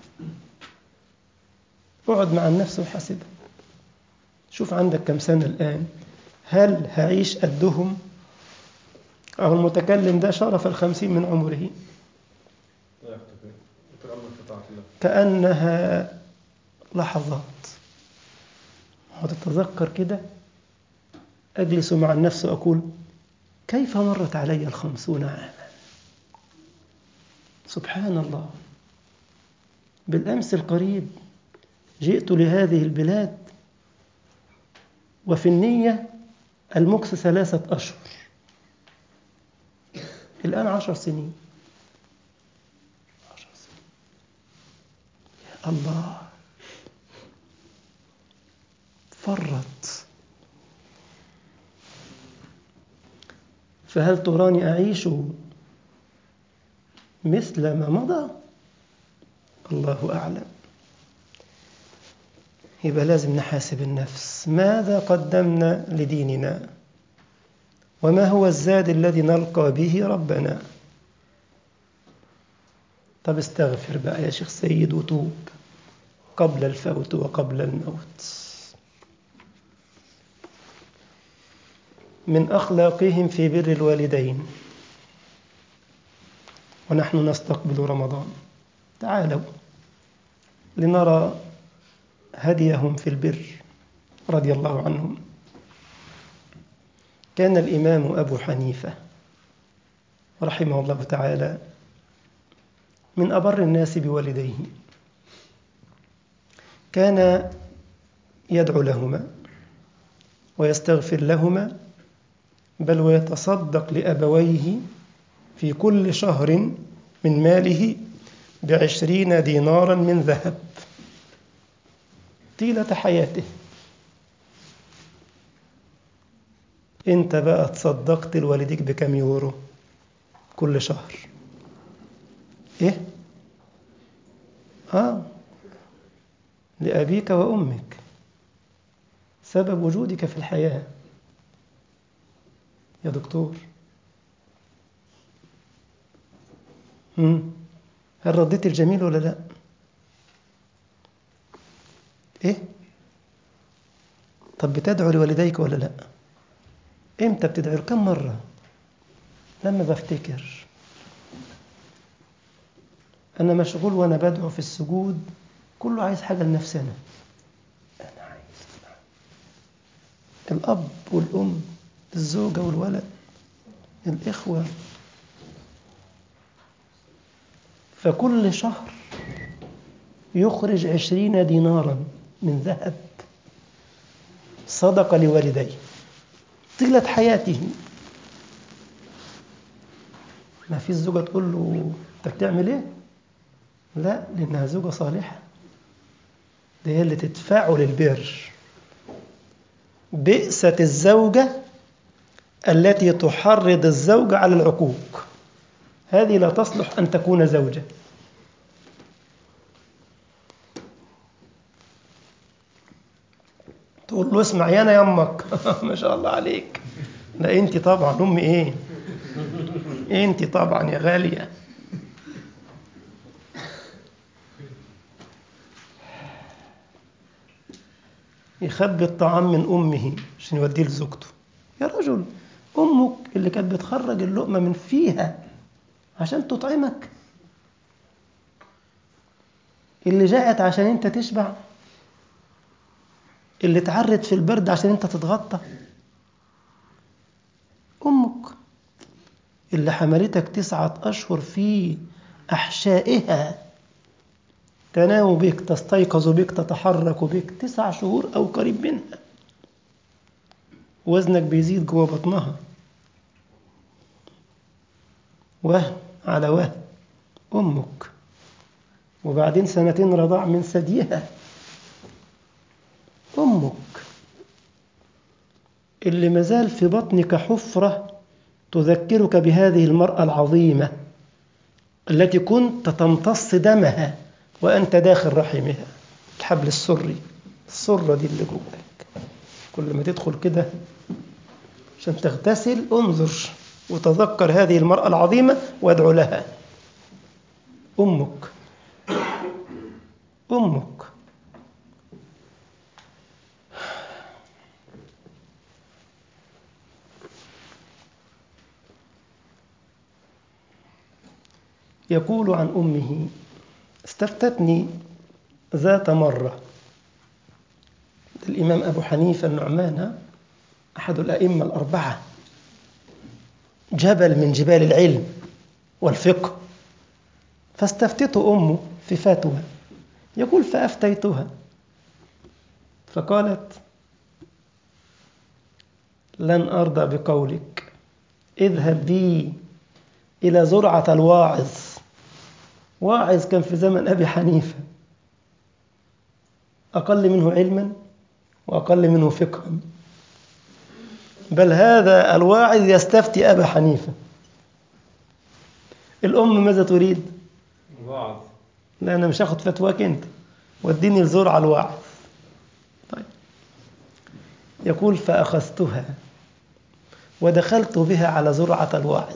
اقعد مع النفس وحاسبها، شوف عندك كم سنة الآن، هل هعيش قدهم؟ أو المتكلم ده شرف الخمسين من عمره كأنها لحظات. وتتذكر كده، أجلس مع النفس وأقول كيف مرت علي الخمسون عاما. سبحان الله. بالأمس القريب جئت لهذه البلاد وفي النية المكث ثلاثة أشهر، الآن عشر سنين. عشر سنين. يا الله، فرت. فهل تراني أعيش مثل ما مضى؟ الله أعلم. يبقى لازم نحاسب النفس، ماذا قدمنا لديننا، وما هو الزاد الذي نلقى به ربنا. طب استغفر بقى يا شيخ سيد وتوب قبل الفوت وقبل الموت. من أخلاقهم في بر الوالدين، ونحن نستقبل رمضان، تعالوا لنرى هديهم في البر. رضي الله عنهم. كان الإمام أبو حنيفة رحمه الله تعالى من أبر الناس بوالديه، كان يدعو لهما ويستغفر لهما، بل ويتصدق لأبويه في كل شهر من ماله بعشرين دينارا من ذهب طيلة حياته. انت بقى تصدقت لوالديك بكم يورو كل شهر؟ ايه؟ اه لأبيك وأمك، سبب وجودك في الحياة يا دكتور. مم. هل رديت الجميل ولا لا؟ ايه؟ طب بتدعو لوالديك ولا لا؟ امتى بتدعو؟ كم مرة؟ لما بفتكر انا مشغول وانا بدعو في السجود، كله عايز حاجة لنفسنا. انا عايز الاب والام، الزوجة والولد، الاخوة. فكل شهر يخرج عشرين دينارا من ذهب صدق لوالديه طيلة حياته. ما في الزوجة تقول له انت بتعمل ايه؟ لا، لأنها زوجة صالحة، دي هي اللي تدفعه للبر. بئست الزوجة التي تحرض الزوج على العقوق، هذه لا تصلح أن تكون زوجة. تقول له اسمع يا أنا يمك ما شاء الله عليك. لا أنت طبعا أمي إيه، أنت طبعا يا غالية. يخبي الطعام من أمه عشان يوديه لزوجته. يا رجل، أمك اللي كانت بتخرج اللقمة من فيها عشان تطعمك، اللي جاءت عشان انت تشبع، اللي تعرت في البرد عشان انت تتغطى، أمك اللي حملتك تسعة أشهر في أحشائها، تنام بك، تستيقظ بك، تتحرك بك تسع شهور أو قريب منها، وزنك بيزيد جوه بطنها وهن على وهن. أمك، وبعدين سنتين رضاع من ثديها. أمك اللي مازال في بطنك حفرة تذكرك بهذه المرأة العظيمة التي كنت تمتص دمها وأنت داخل رحمها، الحبل السري، السرة دي اللي جواك. كل ما تدخل كده عشان تغتسل انظر وتذكر هذه المرأة العظيمة وادعو لها. أمك أمك يقول عن أمه: استفتتني ذات مرة. الإمام أبو حنيفة النعمان أحد الأئمة الأربعة، جبل من جبال العلم والفقه، فاستفتته أمه في فتوى. يقول فأفتيتها فقالت: لن أرضى بقولك، اذهب بي إلى زرعة الواعظ. واعظ كان في زمن أبي حنيفة أقل منه علما وأقل منه فقها، بل هذا الواعظ يستفتي أبا حنيفة. الأم ماذا تريد؟ الواعظ. لا، أنا مش هاخد فتواك أنت، وديني لزرعة الواعظ. طيب. يقول فأخذتها ودخلت بها على زرعة الواعظ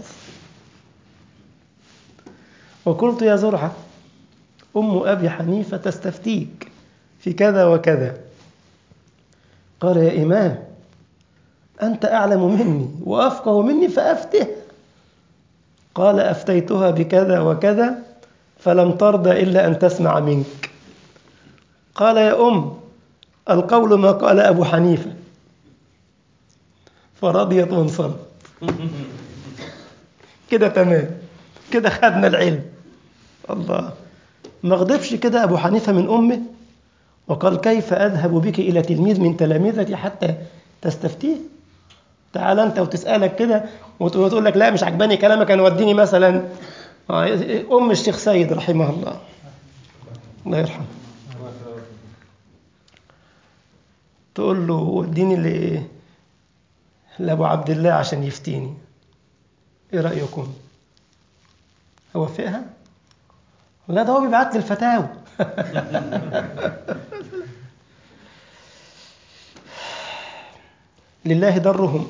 وقلت: يا زرعة، أم أبي حنيفة تستفتيك في كذا وكذا. قال: يا إمام، أنت أعلم مني وأفقه مني فأفته. قال: أفتيتها بكذا وكذا فلم ترضى إلا أن تسمع منك. قال: يا أم، القول ما قال أبو حنيفة، فرضيت وانصرت. كده تمام، كده خدنا العلم. الله، ما غضبش كده أبو حنيفة من أمه وقال كيف أذهب بك إلى تلميذ من تلامذتي حتى تستفتيه؟ تعال أنت وتسألك كده وتقول لك لا مش عجباني كلامك، أنا وديني مثلا أم الشيخ سيد رحمه الله، الله يرحمه، تقول له وديني ل... لأبو عبد الله عشان يفتيني، إيه رأيكم؟ أوافقها؟ لا ده هو بيبعت لي الفتاوى. لله درهم.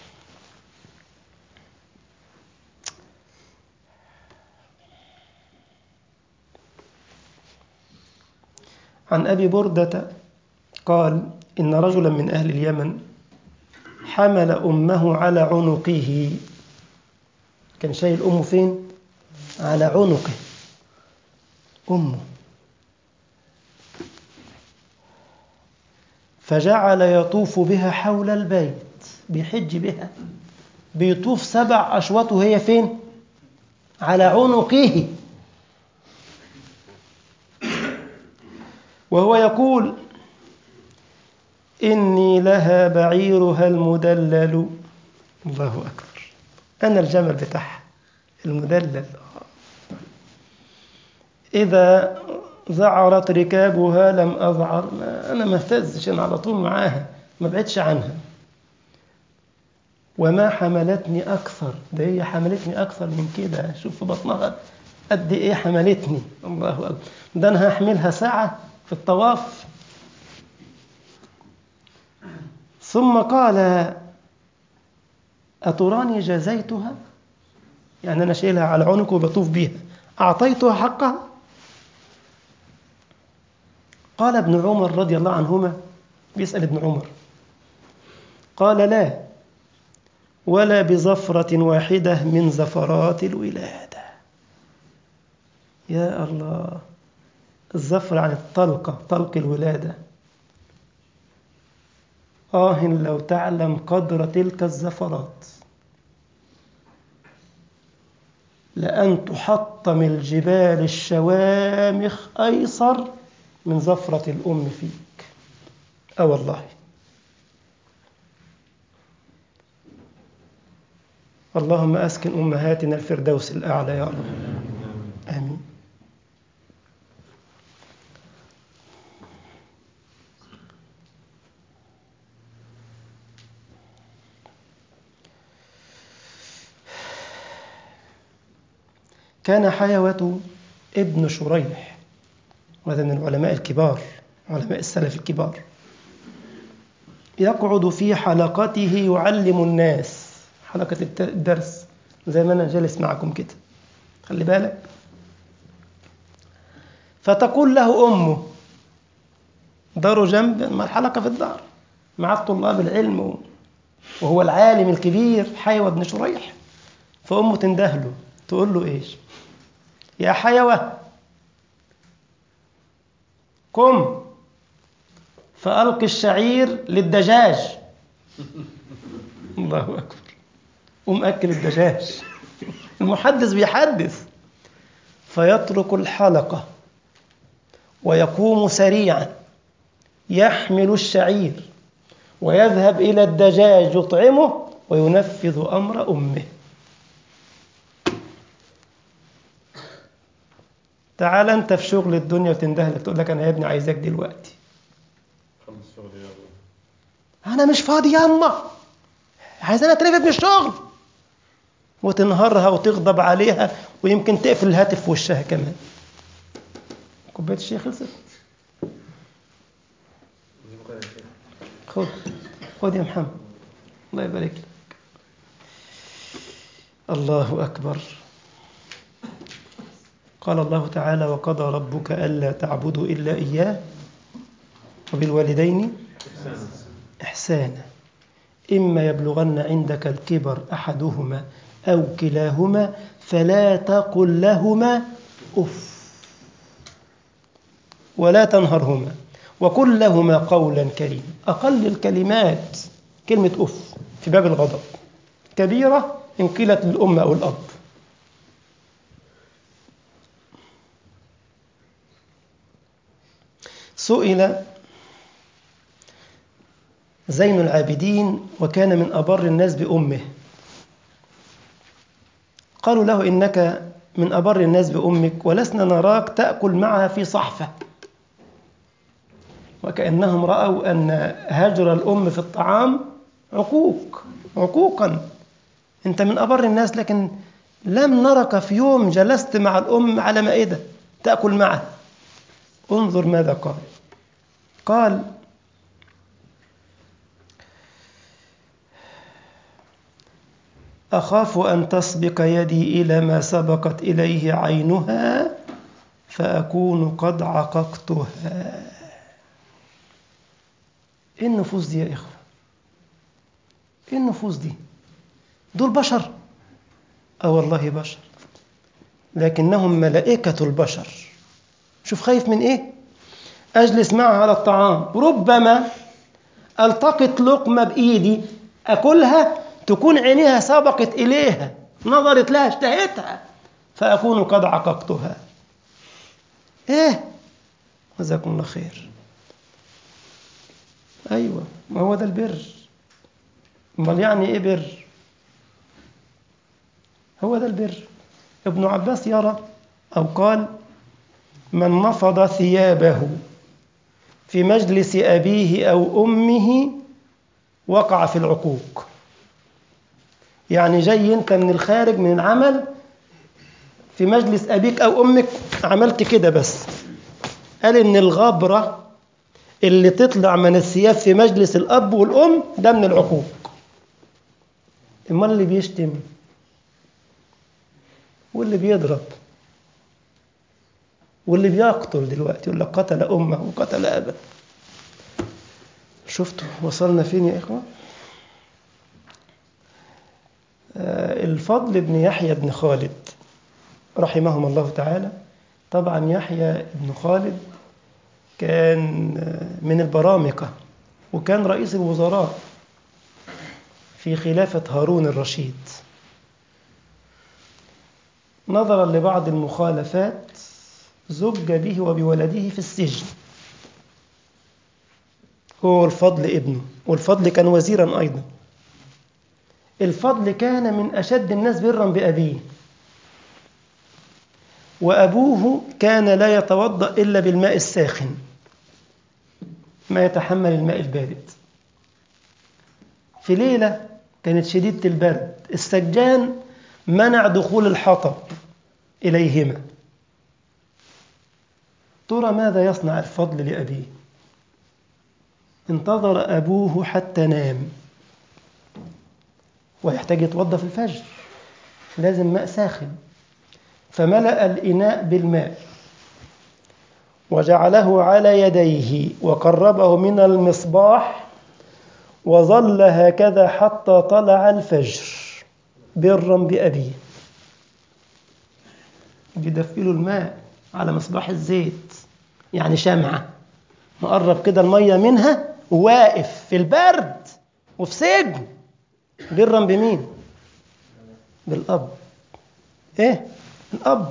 عن أبي بردة قال إن رجلا من أهل اليمن حمل أمه على عنقه، كان شايل أمه فين؟ على عنقه، أمه، فجعل يطوف بها حول البيت، بيحج بها، بيطوف سبع أشواط وهي فين؟ على عنقه، وهو يقول إني لها بعيرها المدلل. الله أكبر، أنا الجمل بتاعها المدلل، إذا ذعرت ركابها لم أذعر، أنا ما اهتزش، أنا على طول معاها ما بعدش عنها. وما حملتني أكثر، ده هي حملتني أكثر من كده، شوف في بطنها قد إيه حملتني. الله أكبر، ده أنا هحملها ساعة في الطواف. ثم قال أتراني جزيتها؟ يعني أنا شايلها على عنقي وبطوف بيها، أعطيتها حقها؟ قال ابن عمر رضي الله عنهما، بيسأل ابن عمر، قال لا، ولا بزفرة واحدة من زفرات الولادة. يا الله، الزفر عن الطلقة، طلق الولادة. آه لو تعلم قدر تلك الزفرات لأن تحطم الجبال الشوامخ أيسر من زفرة الأم فيك. آه والله. اللهم أسكن أمهاتنا الفردوس الأعلى يا رب، آمين. كان حيوة ابن شريح، وهذا من العلماء الكبار، علماء السلف الكبار، يقعد في حلقته يعلم الناس، حلقة الدرس زي ما أنا جالس معكم كده، خلي بالك. فتقول له أمه، داره جنب ما الحلقة في الدار مع طلاب العلم، وهو العالم الكبير حيوة بن شريح، فأمه تندهله تقول له إيش؟ يا حيوة قم فألق الشعير للدجاج. الله أكبر، قم أكل الدجاج. المحدث بيحدث، فيترك الحلقة ويقوم سريعا يحمل الشعير ويذهب إلى الدجاج يطعمه وينفذ أمر أمه. تعال أنت في شغل الدنيا وتندهلك تقول لك أنا يا ابني عايزك دلوقتي، أنا مش فاضي يا أما، عايزانا أترفد من الشغل، وتنهرها وتغضب عليها ويمكن تقفل الهاتف في وشها كمان. كوباية الشاي خلصت، خذ خذ يا محمد، الله يبارك لك. الله أكبر. قال الله تعالى وقضى ربك ألا تعبدوا إلا إياه وبالوالدين إحسانا إما يبلغن عندك الكبر أحدهما أو كلاهما فلا تقل لهما أف ولا تنهرهما وقل لهما قولا كريما. أقل الكلمات كلمة أف في باب الغضب، كبيرة إن قيلت للأم أو الأب. سئل زين العابدين وكان من أبر الناس بأمه، قالوا له إنك من أبر الناس بأمك ولسنا نراك تأكل معها في صحفة، وكأنهم رأوا أن هجر الأم في الطعام عقوق عقوقا. أنت من أبر الناس لكن لم نرك في يوم جلست مع الأم على مائدة تأكل معها. انظر ماذا قال. قال أخاف أن تسبق يدي إلى ما سبقت إليه عينها فأكون قد عققتها. إيه النفوس دي يا إخوة؟ إيه النفوس دي؟ دول بشر؟ أه والله بشر، لكنهم ملائكة البشر. شوف خايف من إيه؟ أجلس معها على الطعام، ربما ألتقط لقمة بإيدي أكلها تكون عينيها سبقت إليها، نظرت لها اشتهتها، فأكون قد عققتها. إيه؟ جزاكم الله خير. أيوة، ما هو ده البر. امال يعني إيه بر؟ هو ده البر. ابن عباس يرى أو قال من نفض ثيابه في مجلس أبيه أو أمه وقع في العقوق. يعني جاي أنت من الخارج من العمل في مجلس أبيك أو أمك عملت كده بس، قال إن الغبرة اللي تطلع من الثياب في مجلس الأب والأم ده من العقوق. امال اللي بيشتم واللي بيضرب واللي بيقتل دلوقتي يقول لك قتل أمه وقتل أبه. شفتوا وصلنا فين يا إخوة؟ آه الفضل بن يحيى بن خالد رحمهم الله تعالى. طبعا يحيى بن خالد كان من البرامقة وكان رئيس الوزراء في خلافة هارون الرشيد. نظرا لبعض المخالفات زج به وبولده في السجن، هو الفضل ابنه، والفضل كان وزيرا أيضا. الفضل كان من أشد الناس برا بأبيه، وأبوه كان لا يتوضأ إلا بالماء الساخن، ما يتحمل الماء البارد. في ليلة كانت شديدة البرد، السجان منع دخول الحطب إليهما. ترى ماذا يصنع الفضل لأبيه؟ انتظر أبوه حتى نام، ويحتاج يتوضأ في الفجر، لازم ماء ساخن، فملأ الإناء بالماء وجعله على يديه وقربه من المصباح وظل هكذا حتى طلع الفجر برا بأبيه. بيدفئوا الماء على مصباح الزيت، يعني شمعة، مقرب كده المية منها وواقف في البرد وفي سجن برا بمين؟ بالأب. إيه؟ الأب.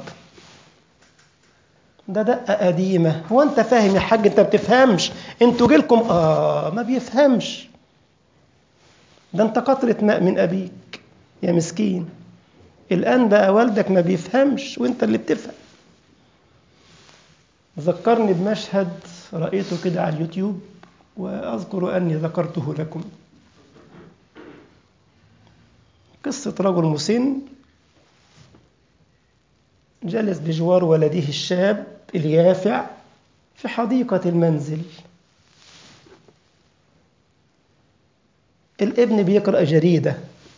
ده دقة قديمة. هو أنت فاهم يا حاج؟ أنت بتفهمش؟ أنتوا جيلكم آه ما بيفهمش. ده أنت قطرة ماء من أبيك يا مسكين. الآن بقى والدك ما بيفهمش وأنت اللي بتفهم. ذكرني بمشهد رأيته كده على اليوتيوب وأذكر أني ذكرته لكم. قصة رجل مسن جلس بجوار ولده الشاب اليافع في حديقة المنزل. الابن بيقرأ جريدة،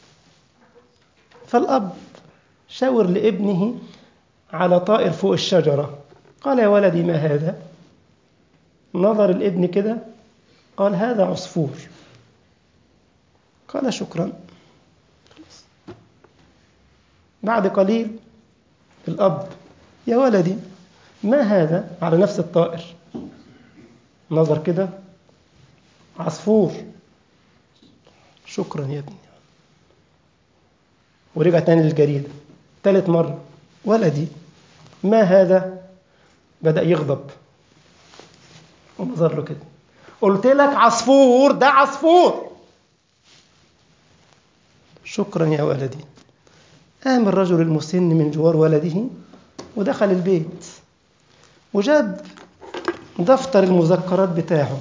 فالأب شاور لابنه على طائر فوق الشجرة، قال يا ولدي ما هذا؟ نظر الابن كده قال هذا عصفور. قال شكرا. بعد قليل الأب يا ولدي ما هذا؟ على نفس الطائر. نظر كده، عصفور. شكرا يا ابني. ورجع تاني للجريدة ثالث مرة، ولدي ما هذا؟ بدأ يغضب ونظر له كده. قلت لك عصفور، ده عصفور. شكرا يا ولدي. قام الرجل المسن من جوار ولده ودخل البيت وجاب دفتر المذكرات بتاعه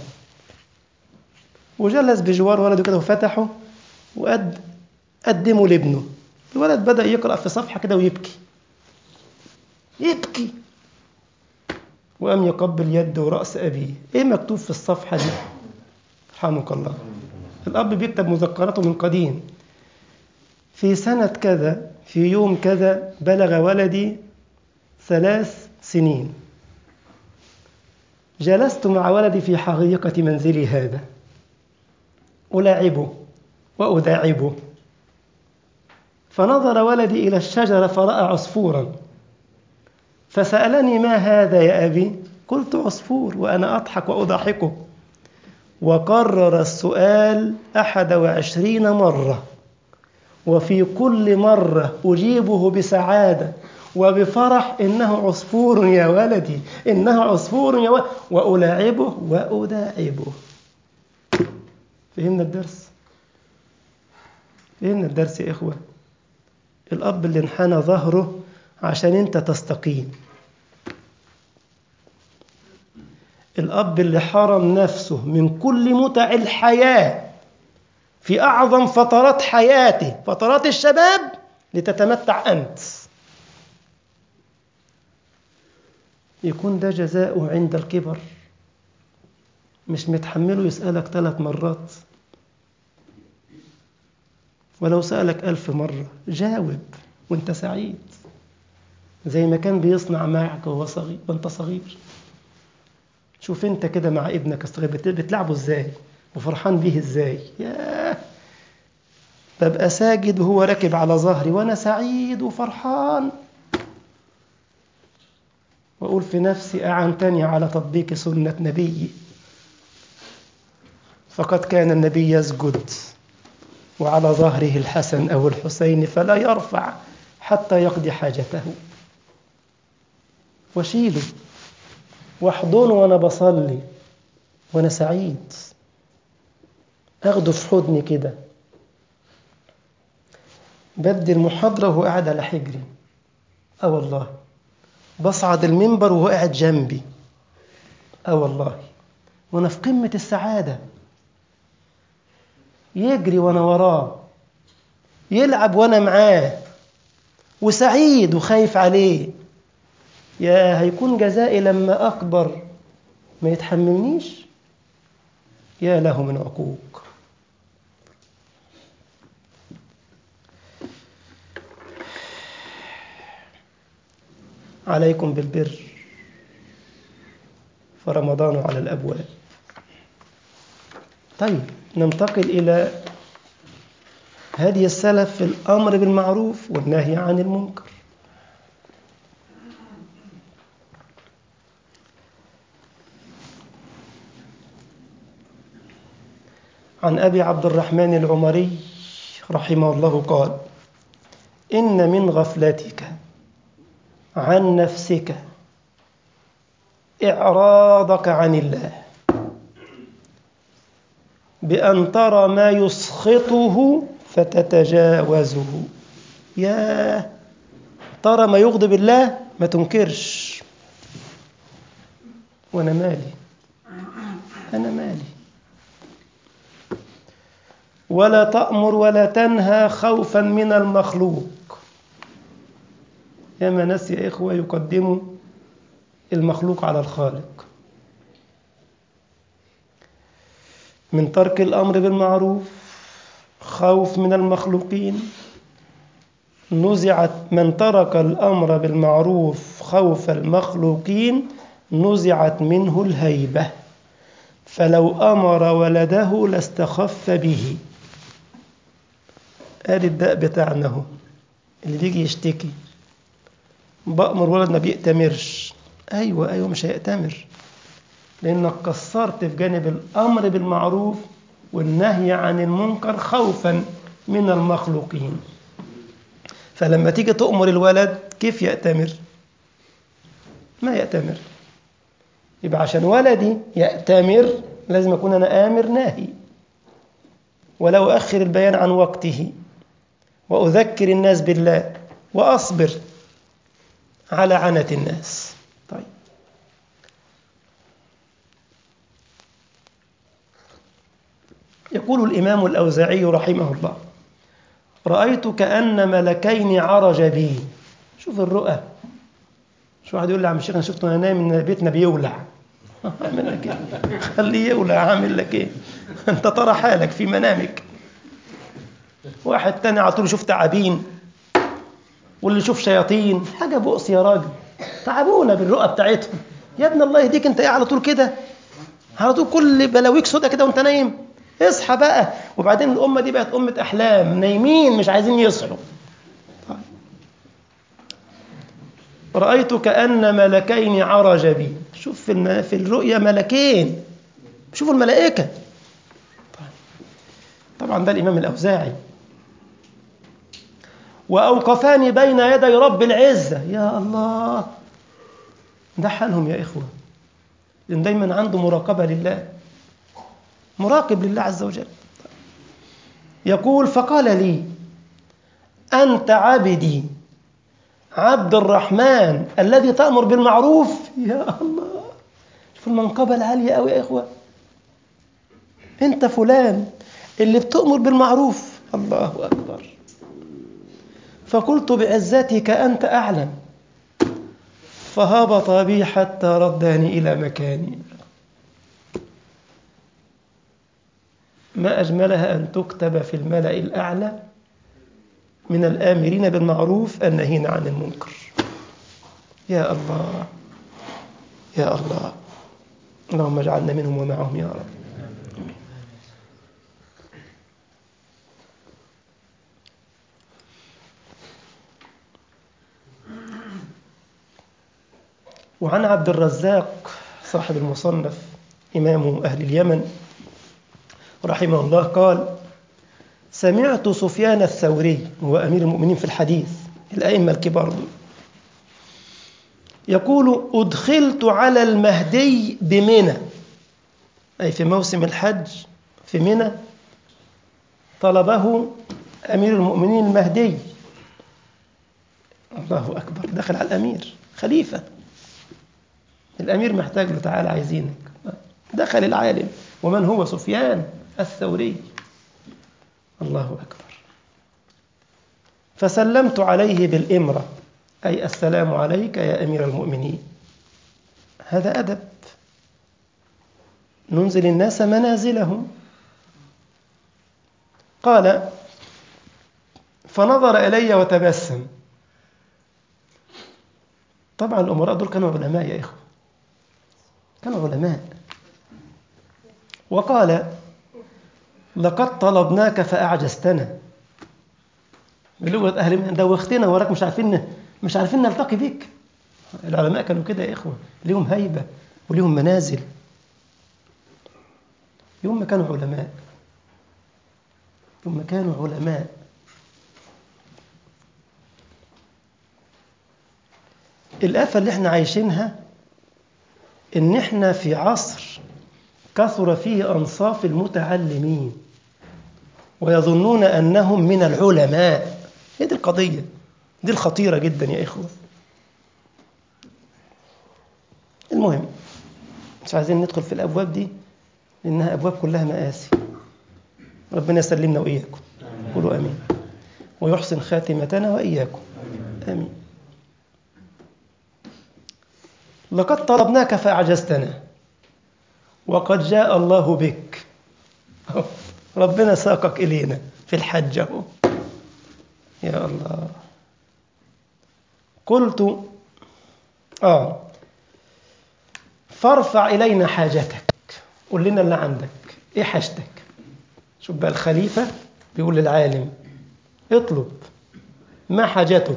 وجلس بجوار ولده كده وفتحه وقدمه لابنه. الولد بدأ يقرأ في صفحة كده ويبكي يبكي وقام يقبل يده ورأس أبيه. إيه مكتوب في الصفحة دي؟ رحمك الله. الأب بيكتب مذكراته من قديم. في سنة كذا في يوم كذا بلغ ولدي ثلاث سنين. جلست مع ولدي في حديقة منزلي هذا ألاعبه وأداعبه، فنظر ولدي إلى الشجرة فرأى عصفورا فسألني ما هذا يا أبي؟ قلت عصفور وأنا أضحك وأضحكه. وكرر السؤال أحد وعشرين مرة، وفي كل مرة أجيبه بسعادة وبفرح: إنه عصفور يا ولدي، إنه عصفور يا ولدي، وألاعبه وأداعبه. فهمنا الدرس؟ فهمنا الدرس يا إخوة؟ الأب اللي انحنى ظهره عشان أنت تستقيم، الأب اللي حرم نفسه من كل متع الحياة في أعظم فترات حياته، فترات الشباب، لتتمتع أنت، يكون ده جزاؤه عند الكبر. مش متحمله يسألك ثلاث مرات، ولو سألك ألف مرة جاوب وانت سعيد، زي ما كان بيصنع معك وهو صغير وانت صغير. شوف انت كده مع ابنك الصغير بتلعبه ازاي وفرحان بيه ازاي. ياه، ببقى ساجد وهو راكب على ظهري وانا سعيد وفرحان، واقول في نفسي: اعنتني على تطبيق سنة نبيي، فقد كان النبي يسجد وعلى ظهره الحسن أو الحسين فلا يرفع حتى يقضي حاجته. وشيله واحضنه وأنا بصلي وأنا سعيد، أخده في حضني كده. بدي المحاضرة وهو قاعد على حجري، أه والله. بصعد المنبر وهو قاعد جنبي، أه والله. وأنا في قمة السعادة، يجري وأنا وراه، يلعب وأنا معاه، وسعيد وخايف عليه. يا هيكون جزائي لما أكبر ما يتحملنيش؟ يا له من عقوق. عليكم بالبر فرمضان على الأبواب. طيب ننتقل إلى هدي السلف في الأمر بالمعروف والنهي عن المنكر. عن أبي عبد الرحمن العمري رحمه الله قال: إن من غفلتك عن نفسك إعراضك عن الله بأن ترى ما يسخطه فتتجاوزه. يا ترى ما يغضب الله ما تنكرش. وأنا مالي، أنا مالي. ولا تأمر ولا تنهى خوفا من المخلوق. ياما ناس يا إخوة يقدموا المخلوق على الخالق. من ترك الأمر بالمعروف خوف من المخلوقين نزعت، من ترك الأمر بالمعروف خوف المخلوقين نزعت منه الهيبة، فلو أمر ولده لاستخف به. قال الداء بتاعنا هو اللي بيجي يشتكي: بأمر ولد ما بيأتمرش. أيوة أيوة مش هيأتمر، لأنك قصرت في جانب الأمر بالمعروف والنهي عن المنكر خوفا من المخلوقين. فلما تيجي تؤمر الولد كيف يأتمر؟ ما يأتمر. يبقى عشان ولدي يأتمر لازم أكون أنا آمر ناهي، ولا أؤخر البيان عن وقته، وأذكر الناس بالله، وأصبر على عنة الناس. طيب، يقول الإمام الأوزاعي رحمه الله: رأيت كأن ملكين عرج بي. شوف الرؤى. شو واحد يقول لي: عم الشيخ أنا شفته أنا نايم من بيتنا بيولع. أعمل لك إيه؟ خليه يولع، أعمل لك إيه؟ أنت ترى حالك في منامك. واحد تاني على طول يشوف تعابين، واللي يشوف شياطين. حاجة بؤس يا راجل، تعبونا بالرؤى بتاعتهم. يا ابن الله يهديك، أنت إيه على طول كده؟ على طول كل بلاويك سودا كده وأنت نايم. اصحى بقى. وبعدين الأمة دي بقت أمة أحلام، نايمين مش عايزين يصحوا. طيب. رأيت كأن ملكين عرج بي. شوف في, الم... في الرؤيا ملكين، شوفوا الملائكة. طيب. طبعا ده الإمام الأوزاعي. وأوقفاني بين يدي رب العزة. يا الله، ده حالهم يا إخوة، لأن دايما عنده مراقبة لله، مراقب لله عز وجل. يقول: فقال لي: أنت عبدي عبد الرحمن الذي تأمر بالمعروف. يا الله، شوف المنقبة العالية أوي يا إخوة. أنت فلان اللي بتأمر بالمعروف. الله أكبر. فقلت: بعزتك أنت أعلم. فهبط بي حتى رداني إلى مكاني. ما أجملها أن تكتب في الملأ الأعلى من الآمرين بالمعروف الناهين عن المنكر. يا الله يا الله، اللهم اجعلنا منهم ومعهم يا رب. وعن عبد الرزاق صاحب المصنف إمام أهل اليمن رحمه الله قال: سمعت سفيان الثوري، هو أمير المؤمنين في الحديث، الأئمة الكبار دول، يقول: أدخلت على المهدي بمنى، أي في موسم الحج في منى، طلبه أمير المؤمنين المهدي. الله أكبر، دخل على الأمير، خليفة، الأمير محتاج له، تعالى عايزينك. دخل العالم، ومن هو؟ سفيان الثوري. الله أكبر. فسلمت عليه بالإمرة، أي السلام عليك يا أمير المؤمنين. هذا أدب، ننزل الناس منازلهم. قال: فنظر إلي وتبسم. طبعا الأمراء دول كانوا علماء يا إخوة، كانوا علماء. وقال: لقد طلبناك فأعجزتنا. بلغة أهل من دوختنا وراك، مش عارفين مش عارفين نلتقي بك. العلماء كانوا كده يا إخوة، ليهم هيبة وليهم منازل. يوم ما كانوا علماء، يوم ما كانوا علماء. الآفة اللي احنا عايشينها إن احنا في عصر كثر فيه أنصاف المتعلمين ويظنون أنهم من العلماء. هي دي القضية، دي الخطيرة جدا يا إخوة. المهم، مش عايزين ندخل في الأبواب دي لأنها أبواب كلها مآسي. ربنا يسلمنا وإياكم، قولوا آمين، ويحسن خاتمتنا وإياكم، آمين. لقد طلبناك فأعجزتنا، وقد جاء الله بك. ربنا ساقك إلينا في الحج اهو. يا الله. قلت: آه فارفع إلينا حاجتك، قل لنا اللي عندك، إيه حاجتك؟ شوف بقى الخليفة بيقول للعالم: اطلب، ما حاجتك؟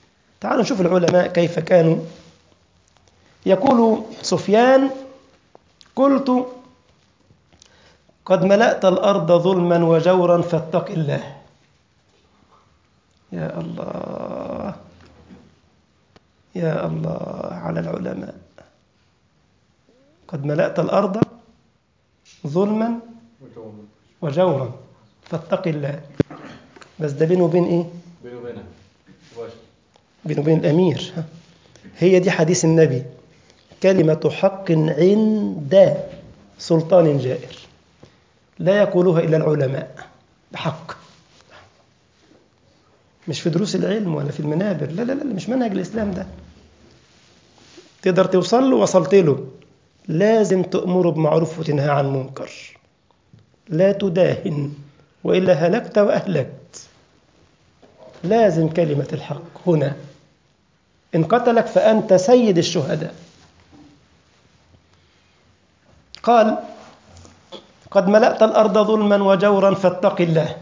تعالوا نشوف العلماء كيف كانوا. يقول سفيان: قلت قد ملأت الأرض ظلما وجورا فاتق الله. يا الله يا الله على العلماء. قد ملأت الأرض ظلما وجورا فاتق الله. بس ده بينه وبين إيه؟ بينه وبينها بينه وبين الأمير. هي دي حديث النبي: كلمة حق عند سلطان جائر لا يقولها إلا العلماء بحق. مش في دروس العلم ولا في المنابر، لا لا لا، مش منهج الإسلام ده. تقدر توصل له، وصلت له. لازم تأمر بمعروف وتنهى عن منكر، لا تداهن وإلا هلكت وأهلكت. لازم كلمة الحق هنا. إن قتلك فأنت سيد الشهداء. قال قد ملأت الأرض ظلما وجورا فاتق الله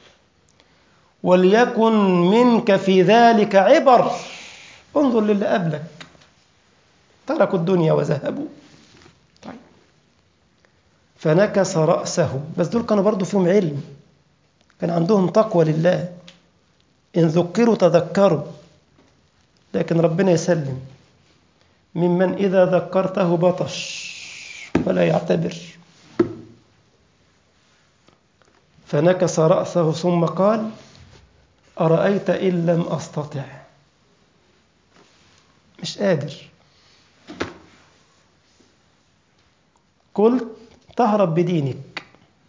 وليكن منك في ذلك عبر. انظر للي قبلك، تركوا الدنيا وذهبوا. طيب. فنكس رأسه. بس دول كانوا برضو فيهم علم، كان عندهم تقوى لله، إن ذكروا تذكروا. لكن ربنا يسلم ممن إذا ذكرته بطش ولا يعتبر. فنكس رأسه ثم قال أرأيت إن لم أستطع. مش قادر. قلت تهرب بدينك،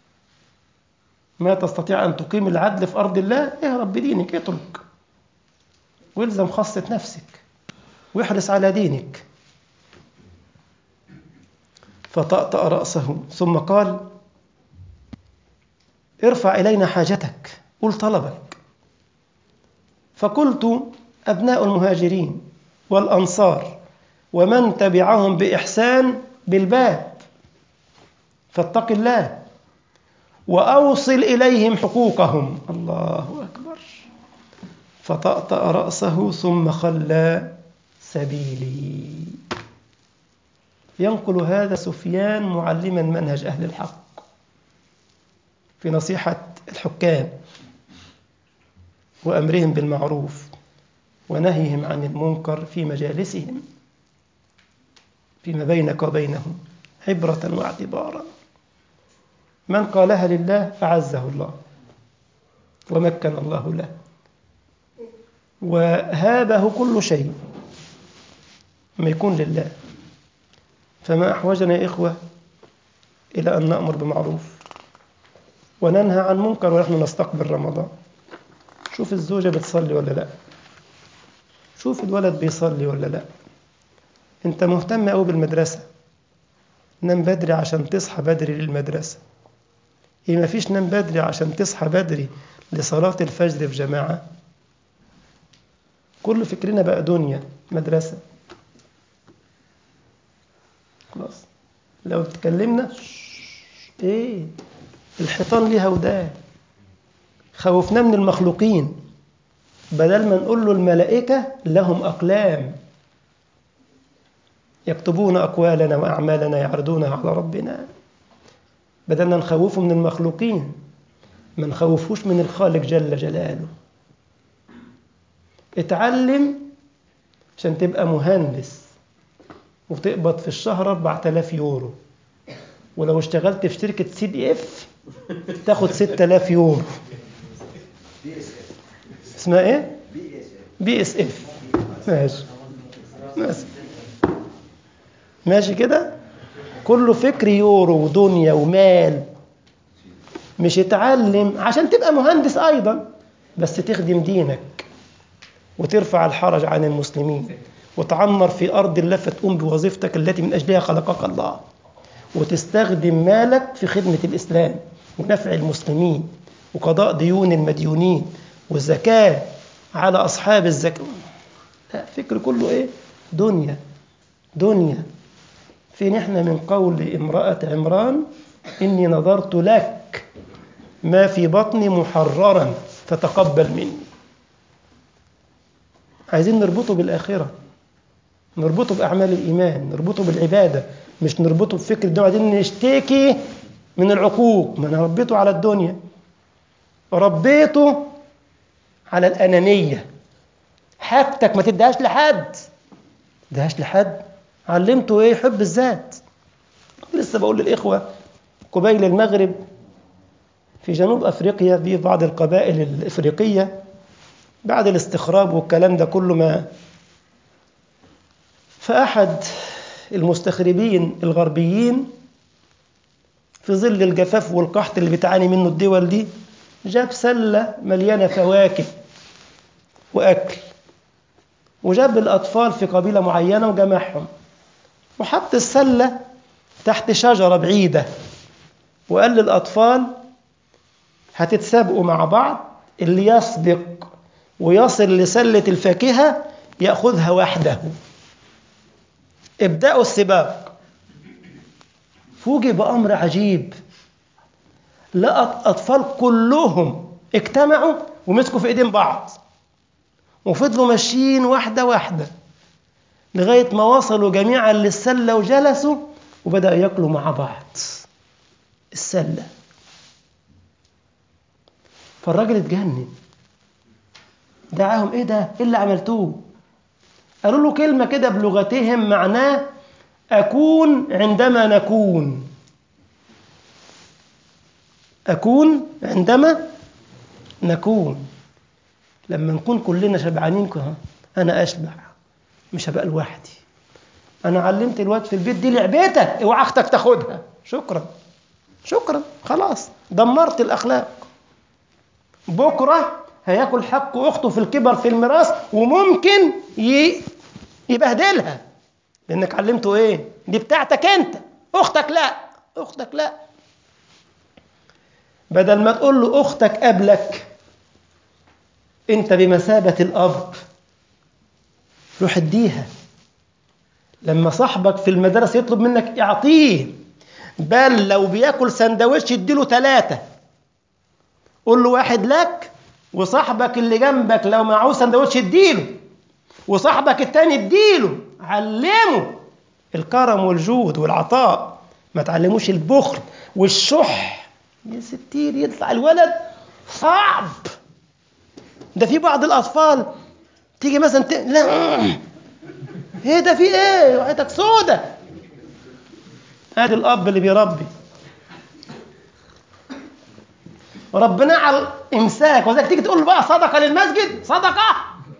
ما تستطيع أن تقيم العدل في أرض الله، اهرب بدينك، اترك والزم خاصة نفسك واحرص على دينك. فطأطأ رأسه ثم قال ارفع إلينا حاجتك، قل طلبك. فقلت أبناء المهاجرين والأنصار ومن تبعهم بإحسان بالباب، فاتق الله وأوصل إليهم حقوقهم. الله أكبر. فطأطأ رأسه ثم خلى سبيلي. ينقل هذا سفيان معلما منهج أهل الحق في نصيحة الحكام وأمرهم بالمعروف ونهيهم عن المنكر في مجالسهم فيما بينك وبينهم، عبرة واعتبارا. من قالها لله أعزه الله ومكن الله له وهابه كل شيء ما يكون لله. فما أحوجنا يا إخوة إلى أن نأمر بمعروف وننهى عن منكر ونحن نستقبل رمضان. شوف الزوجة بتصلي ولا لا، شوف الولد بيصلي ولا لا. أنت مهتم أوي بالمدرسة، نام بدري عشان تصحى بدري للمدرسة. إيه ما فيش نام بدري عشان تصحى بدري لصلاة الفجر في جماعة؟ كل فكرنا بقى دنيا مدرسة. خلاص لو تكلمنا ايه الحيطان ليها ودان. خوفنا من المخلوقين بدل ما نقول له الملائكة لهم أقلام يكتبون أقوالنا وأعمالنا يعرضونها على ربنا. بدلنا نخوفه من المخلوقين ما نخوفوش من الخالق جل جلاله. اتعلم عشان تبقى مهندس وتقبض في الشهر أربعة آلاف يورو، ولو اشتغلت في شركة سي دي اف تاخد ستة آلاف يورو. اسمها ايه؟ بي اس اف. ماشي ماشي ماشي كده. كله فكر يورو ودنيا ومال. مش اتعلم عشان تبقى مهندس ايضا، بس تخدم دينك وترفع الحرج عن المسلمين وتعمر في أرض الله فتقوم بوظيفتك التي من أجلها خلقك الله، وتستخدم مالك في خدمة الإسلام ونفع المسلمين وقضاء ديون المديونين والزكاة على أصحاب الزكاة. لا، فكر كله إيه؟ دنيا دنيا. فين إحنا من قول امرأة عمران إني نظرت لك ما في بطني محررا فتقبل مني. عايزين نربطه بالآخرة. نربطه بأعمال الإيمان، نربطه بالعبادة، مش نربطه بفكر الدنيا دي نشتكي من العقوق. ما أنا ربيته على الدنيا، ربيته على الأنانية، حاجتك ما تديهاش لحد، تديهاش لحد. علمته إيه؟ حب الذات. لسه بقول للإخوة قبيل المغرب في جنوب أفريقيا، في بعض القبائل الإفريقية بعد الاستخراب والكلام ده كله، ما فأحد المستخربين الغربيين في ظل الجفاف والقحط اللي بتعاني منه الدول دي، جاب سلة مليانة فواكه وأكل، وجاب الأطفال في قبيلة معينة وجمعهم، وحط السلة تحت شجرة بعيدة، وقال للأطفال هتتسابقوا مع بعض، اللي يسبق ويصل لسلة الفاكهة يأخذها وحده، ابدأوا السباق. فوجئ بأمر عجيب، لقى الأطفال كلهم اجتمعوا ومسكوا في ايدين بعض، وفضلوا ماشيين واحدة واحدة لغاية ما وصلوا جميعا للسلة وجلسوا وبدأوا يأكلوا مع بعض السلة. فالراجل اتجنن، دعاهم: ايه ده؟ ايه اللي عملتوه؟ قالوا له كلمة كده بلغتهم معناه أكون عندما نكون، أكون عندما نكون. لما نكون كلنا شبعانين كده أنا أشبع، مش هبقى لوحدي. أنا علمت الواد في البيت دي لعبتك، اوعى أختك تاخدها. شكرا شكرا، خلاص دمرت الأخلاق. بكرة هياكل حق أخته في الكبر في الميراث، وممكن ي... يبهدلها، لأنك علمته إيه؟ دي بتاعتك أنت، أختك لا، أختك لا. بدل ما تقول له أختك قبلك، أنت بمثابة الأب، روح اديها. لما صاحبك في المدرسة يطلب منك اعطيه، بل لو بياكل سندوتش اديله ثلاثة، قول له واحد لك، وصاحبك اللي جنبك لو معه سندوتش اديله، وصاحبك التاني اديله. علمه الكرم والجود والعطاء، ما تعلموش البخل والشح. يا ستير، يطلع الولد صعب. ده في بعض الأطفال تيجي مثلا ت... لا ايه ده؟ في ايه؟ وحياتك سودة. هذا الأب اللي بيربي ربنا على إمساك، وذلك تيجي تقول له بقى صدقة للمسجد، صدقة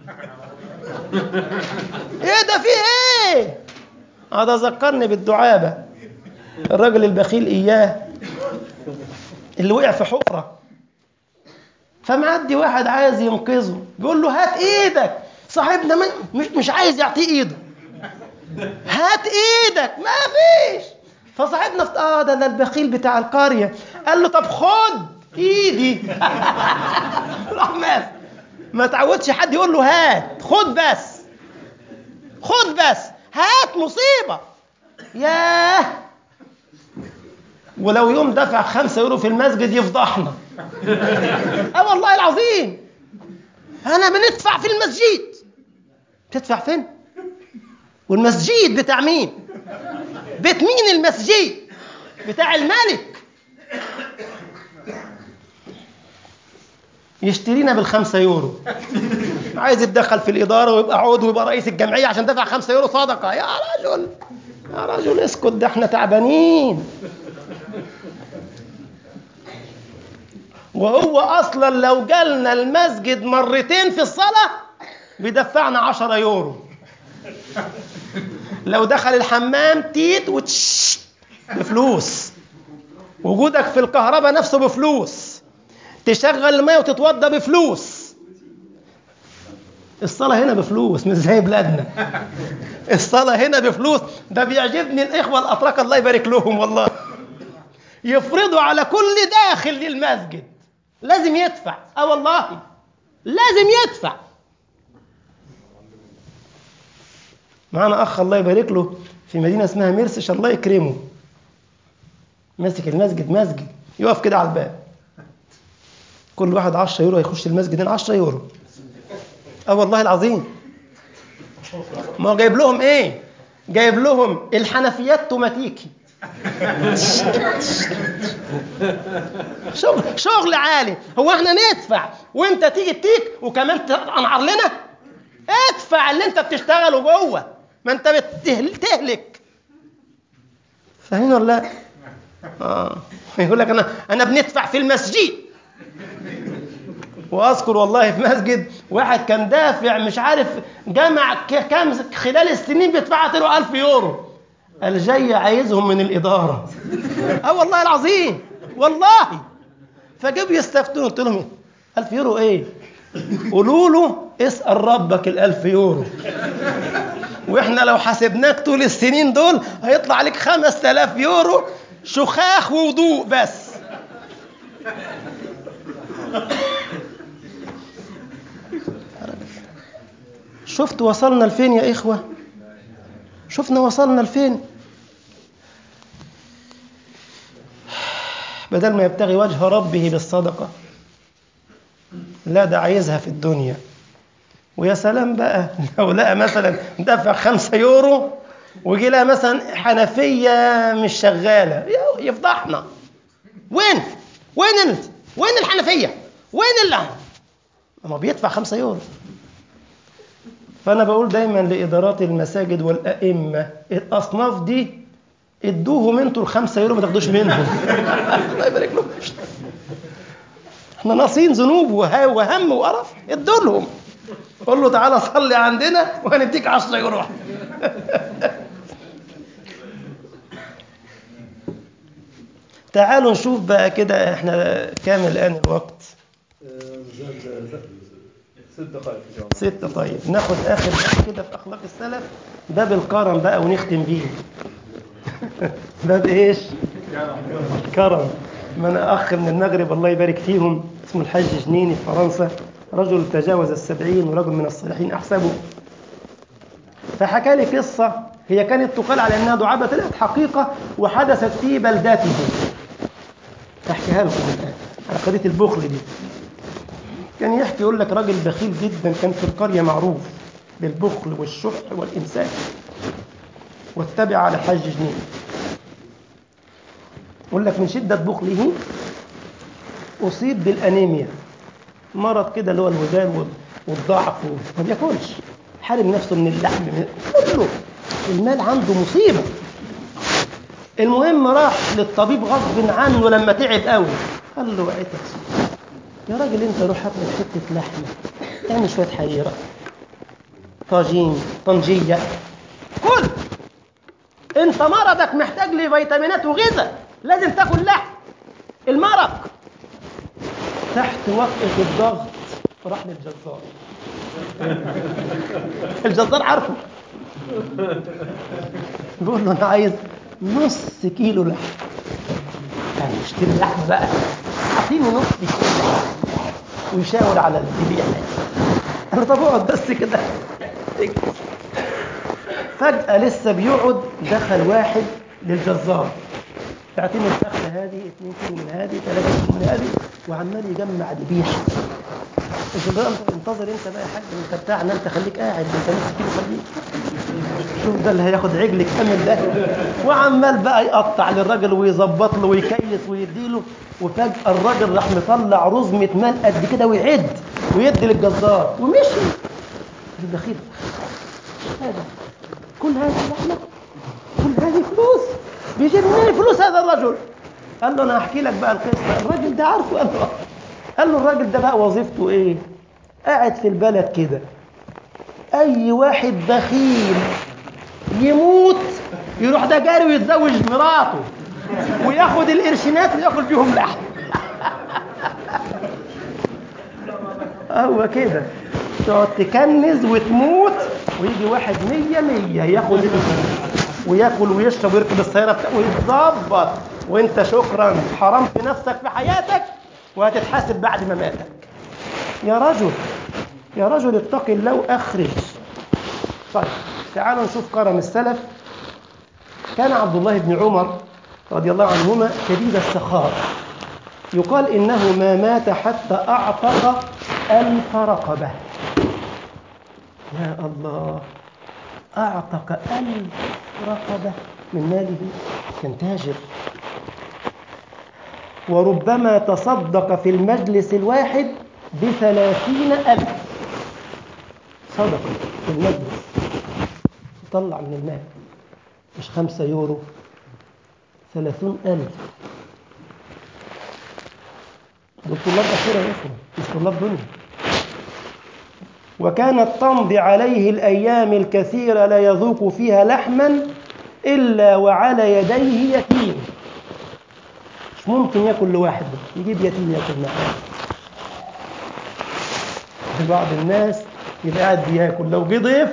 ايه ده؟ في ايه؟ هذا ذكرني بالدعابة، الرجل البخيل إياه اللي وقع في حفرة، فمعدي واحد عايز ينقذه، بيقول له هات ايدك. صاحبنا مش مش عايز يعطيه ايده، هات ايدك، ما فيش. فصاحبنا اه ده ده البخيل بتاع القرية، قال له طب خد ايدي. راح ما تعودش حد يقول له هات، خد بس، خد بس، هات مصيبة. ياه، ولو يوم دفع خمسة يورو في المسجد يفضحنا. اه والله العظيم، انا بندفع في المسجد. تدفع فين؟ والمسجد بتاع مين؟ بيت مين المسجد؟ بتاع الملك. يشترينا بالخمسة يورو، عايز يتدخل في الإدارة ويبقى عضو ويبقى رئيس الجمعية عشان دفع خمسة يورو صدقة. يا رجل يا رجل اسكت، ده احنا تعبانين. وهو أصلا لو جالنا المسجد مرتين في الصلاة بيدفعنا عشرة يورو. لو دخل الحمام تيت وتش بفلوس، وجودك في الكهرباء نفسه بفلوس، تشغل الماء وتتوضى بفلوس. الصلاة هنا بفلوس، مش زي بلادنا. الصلاة هنا بفلوس. ده بيعجبني الإخوة الأتراك الله يبارك لهم والله، يفرضوا على كل داخل للمسجد لازم يدفع. اه والله لازم يدفع. معنا أخ الله يبارك له في مدينة اسمها ميرسش، الله يكرمه، ماسك المسجد مسجد، يقف كده على الباب، كل واحد عشرة يورو يخش المسجد، هنا عشرة يورو. اه والله العظيم، ما هو جايب لهم ايه؟ جايب لهم الحنفيات توماتيكي. شغل شغل عالي. هو احنا ندفع وانت تيجي تيك وكمان تنعر لنا؟ ادفع اللي انت بتشتغله جوه، ما انت بتهلك. فاهمين ولا لا؟ اه يقول لك انا انا بندفع في المسجد. واذكر والله في مسجد واحد كان دافع مش عارف جمع كام خلال السنين بيدفع له ألف يورو. الجاي عايزهم من الاداره. اه والله العظيم والله. فجاب يستفتون، قلت لهم ألف يورو ايه؟ قولوا له اسال ربك الألف يورو، واحنا لو حسبناك طول السنين دول هيطلع عليك خمسة آلاف يورو شخاخ ووضوء بس. شفت وصلنا لفين يا إخوة؟ شفنا وصلنا لفين؟ بدل ما يبتغي وجه ربه بالصدقة، لا ده عايزها في الدنيا. ويا سلام بقى لو لقى مثلا دفع خمسة يورو ويجي لها مثلا حنفية مش شغالة يفضحنا. وين؟ وين انت؟ وين الحنفية؟ وين اللي ما بيدفع خمسة يورو؟ فأنا بقول دايما لإدارات المساجد والأئمة الأصناف دي ادوهم انتوا الخمسة يورو، ما تاخدوش منهم. الله يبارك لكم. احنا ناقصين ذنوب وهم وقرف، ادوا لهم. قول له تعالى صلي عندنا وهنديك عشرة يورو. تعالوا نشوف بقى كده، احنا كام الآن الوقت؟ ست دقائق. ستة. طيب ناخد آخر بقى كده في أخلاق السلف، باب الكرم بقى ونختم بيه. باب إيش؟ كرم. ما أنا أخ من المغرب الله يبارك فيهم اسمه الحاج جنيني في فرنسا، رجل تجاوز السبعين ورجل من الصالحين أحسبه. فحكى لي قصة هي كانت تقال على أنها دعابة، طلعت حقيقة وحدثت في بلداته. أحكيها لكم الآن على قضية البخل دي. كان يحكي يقول لك راجل بخيل جدا كان في القرية معروف بالبخل والشح والإمساك، واتبع على الحاج جنين. يقول لك من شدة بخله أصيب بالأنيميا، مرض كده اللي هو الهزال والضعف، ما بياكلش، حارم نفسه من اللحم كله، المال عنده مصيبة. المهم راح للطبيب غصب عنه لما تعب قوي، قال له عتك يا راجل انت روح هات لك حته لحمه، اعمل شويه حريره، طاجين، طنجيه، كل انت مرضك محتاج لفيتامينات وغذاء، لازم تاكل لحم. المرق تحت وقفه الضغط راح للجزار. الجزار عارفه، بيقول له انا عايز نص كيلو لحم. يعني اشتري لحمه بقى، اعطيني نص كيلو لحم. ويشاور على الذبيحه. قال له طب اقعد بس كده. فجأة لسه بيقعد دخل واحد للجزار، تعطيني الفخذة هذه، اثنين كيلو من هذه، ثلاثة كيلو من هذه، وعمال يجمع ذبيحه. الجزار انتظر انت بقى يا حاج، انت بتاعنا، انت خليك قاعد، انت نص كيلو خليك. شوف ده اللي هياخد عجل كامل ده. وعمال بقى يقطع للراجل ويظبط له ويكيس ويديله. وفجأة الراجل راح مطلع رزمة مال قد كده ويعد ويدي للجزار ومشي. البخيل هذا كل هذه لحمة، كل هذه فلوس، بيجيب منين فلوس هذا الرجل؟ قال له انا هحكي لك بقى القصة. الراجل ده عارفه. قال له قال له الراجل ده بقى وظيفته ايه؟ قاعد في البلد كده، اي واحد بخيل يموت يروح ده جاري ويتزوج مراته وياخد القرشينات وياكل بيهم لحم. هو كده تقعد تكنز وتموت، ويجي واحد مية مية ياخد وياكل ويشرب ويركب السيارة بتاعه ويتظبط، وانت شكرا حرمت نفسك في حياتك وهتتحاسب بعد ما ماتك. يا رجل يا رجل اتق الله واخرج. طيب تعالوا نشوف كرم السلف. كان عبد الله بن عمر رضي الله عنهما شديد السخاء، يقال إنه ما مات حتى أعتق ألف رقبة. يا الله، أعتق ألف رقبة من ماله، كان تاجر. وربما تصدق في المجلس الواحد بثلاثين ألف صدقة في المجلس، يطلع من المال مش خمسة يورو، ثلاثون ألف. دول طلاب أخيرا يا إخوة، مش طلاب دنيا. وكانت تمضي عليه الأيام الكثيرة لا يذوق فيها لحما إلا وعلى يديه يتيم. مش ممكن يأكل لوحده، يجيب يتيم يأكل معاه. بعض الناس يبقى قاعد بياكل، لو جه ضيف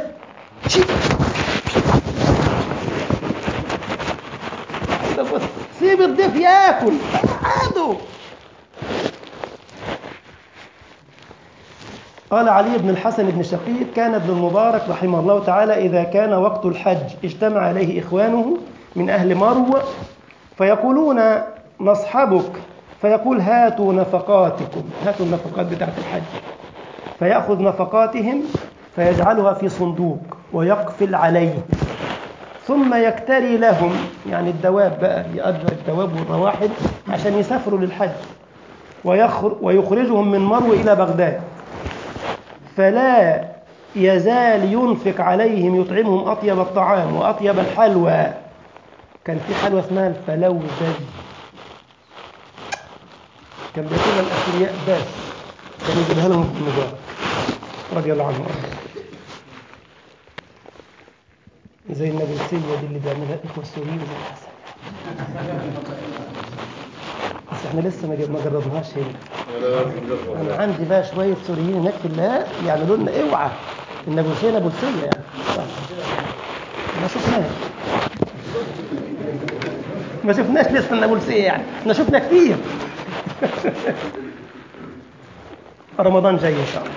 سيب الضيف ياكل عاده. قال علي بن الحسن بن شقيق: كان ابن المبارك رحمه الله تعالى إذا كان وقت الحج اجتمع عليه إخوانه من أهل مرو فيقولون نصحبك، فيقول هاتوا نفقاتكم، هاتوا النفقات بتاعت الحج، فيأخذ نفقاتهم فيجعلها في صندوق ويقفل عليه، ثم يكتري لهم، يعني الدواب بقى، يأجر الدواب والرواحل عشان يسافروا للحج، ويخرجهم من مرو إلى بغداد، فلا يزال ينفق عليهم يطعمهم أطيب الطعام وأطيب الحلوى. كان في حلوى اسمها الفلوزج، كان بيأكلها الأثرياء بس، كان يجيبها لهم ابن المبارك رضي الله عنه وارضاه. زي النابلسية دي اللي بيعملها الإخوة السوريين زي الحسن، بس احنا لسه ما جربناهاش هنا. انا عندي بقى شويه سوريين هناك في الله يعملوا لنا اوعى النابلسيه نابلسيه يعني ما شفناش ما شفناش لسه النابلسيه، يعني احنا شفنا كتير. رمضان جاي ان شاء الله.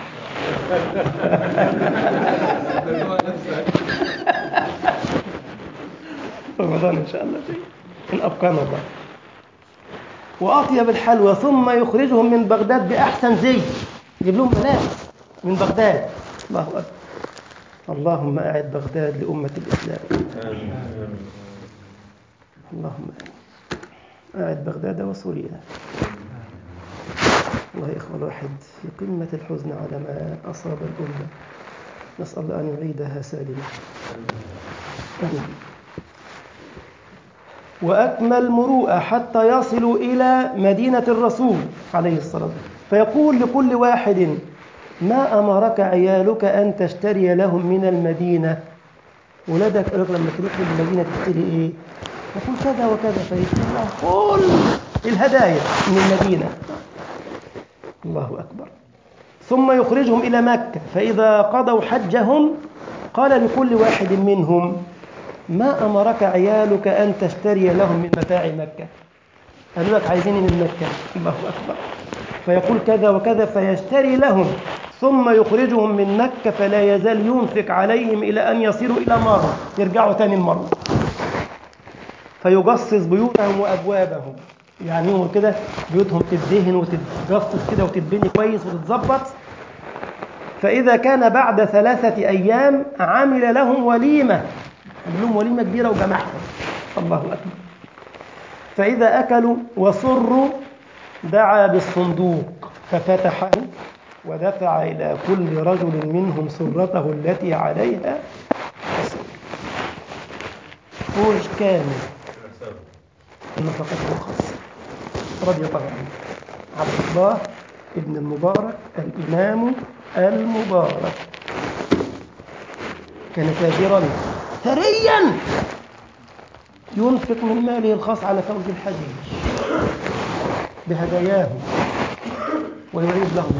رمضان ان شاء الله جاي ان ابقانا الله. وأطيب الحلوى، ثم يخرجهم من بغداد بأحسن زي، يجيب لهم ملابس من بغداد. الله أكبر. اللهم أعد بغداد لأمة الإسلام. اللهم أعد بغداد وسوريا. والله يا إخوة، الواحد في قمة الحزن على ما أصاب الأمة، نسأل الله أن يعيدها سالمة. وأكمل مروءة حتى يصلوا إلى مدينة الرسول عليه الصلاة والسلام، فيقول لكل واحد: ما أمرك عيالك أن تشتري لهم من المدينة؟ ولادك قالوا لما تروح للمدينة تشتري إيه؟ يقول كذا وكذا، فيشتري لهم كل الهدايا من المدينة. الله أكبر. ثم يخرجهم إلى مكة، فإذا قضوا حجهم قال لكل واحد منهم: ما أمرك عيالك أن تشتري لهم من متاع مكة؟ قالوا لك عايزين من مكة. الله أكبر. فيقول كذا وكذا، فيشتري لهم، ثم يخرجهم من مكة، فلا يزال ينفق عليهم إلى أن يصيروا إلى مرو، يرجعوا تاني المرو، فيجصص بيوتهم وأبوابهم، يعني هم كده بيوتهم تدهن وتتجصص كده وتتبني كويس وتتظبط. فإذا كان بعد ثلاثة أيام عمل لهم وليمة، عمل لهم وليمة كبيرة وجمعهم. الله أكبر. فإذا أكلوا وصروا دعا بالصندوق ففتحه ودفع إلى كل رجل منهم سرته التي عليها فوج كامل النفقات الخاصة. رضي الله عنه عبد الله ابن المبارك الإمام المبارك، كان تاجرا ثريا ينفق من ماله الخاص على فوج الحجيج بهداياه ويعيد لهم.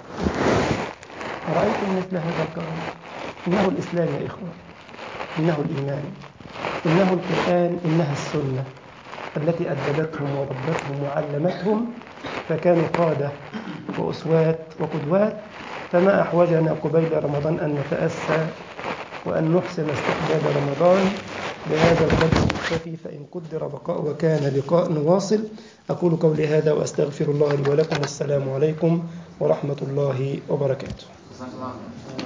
رأيتم مثل هذا الكرم؟ إنه الإسلام يا إخوة، إنه الإيمان، إنه القرآن، إنها السنة التي أدبتهم وربتهم وعلمتهم، فكانوا قادة وأسوات وقدوات. فما أحوجنا قبيل رمضان أن نتأسى وأن نحسن استقبال رمضان بهذا القدر المكتفي، فإن قدر بقاء وكان لقاء نواصل. أقول قولي هذا وأستغفر الله لي ولكم، والسلام عليكم ورحمة الله وبركاته.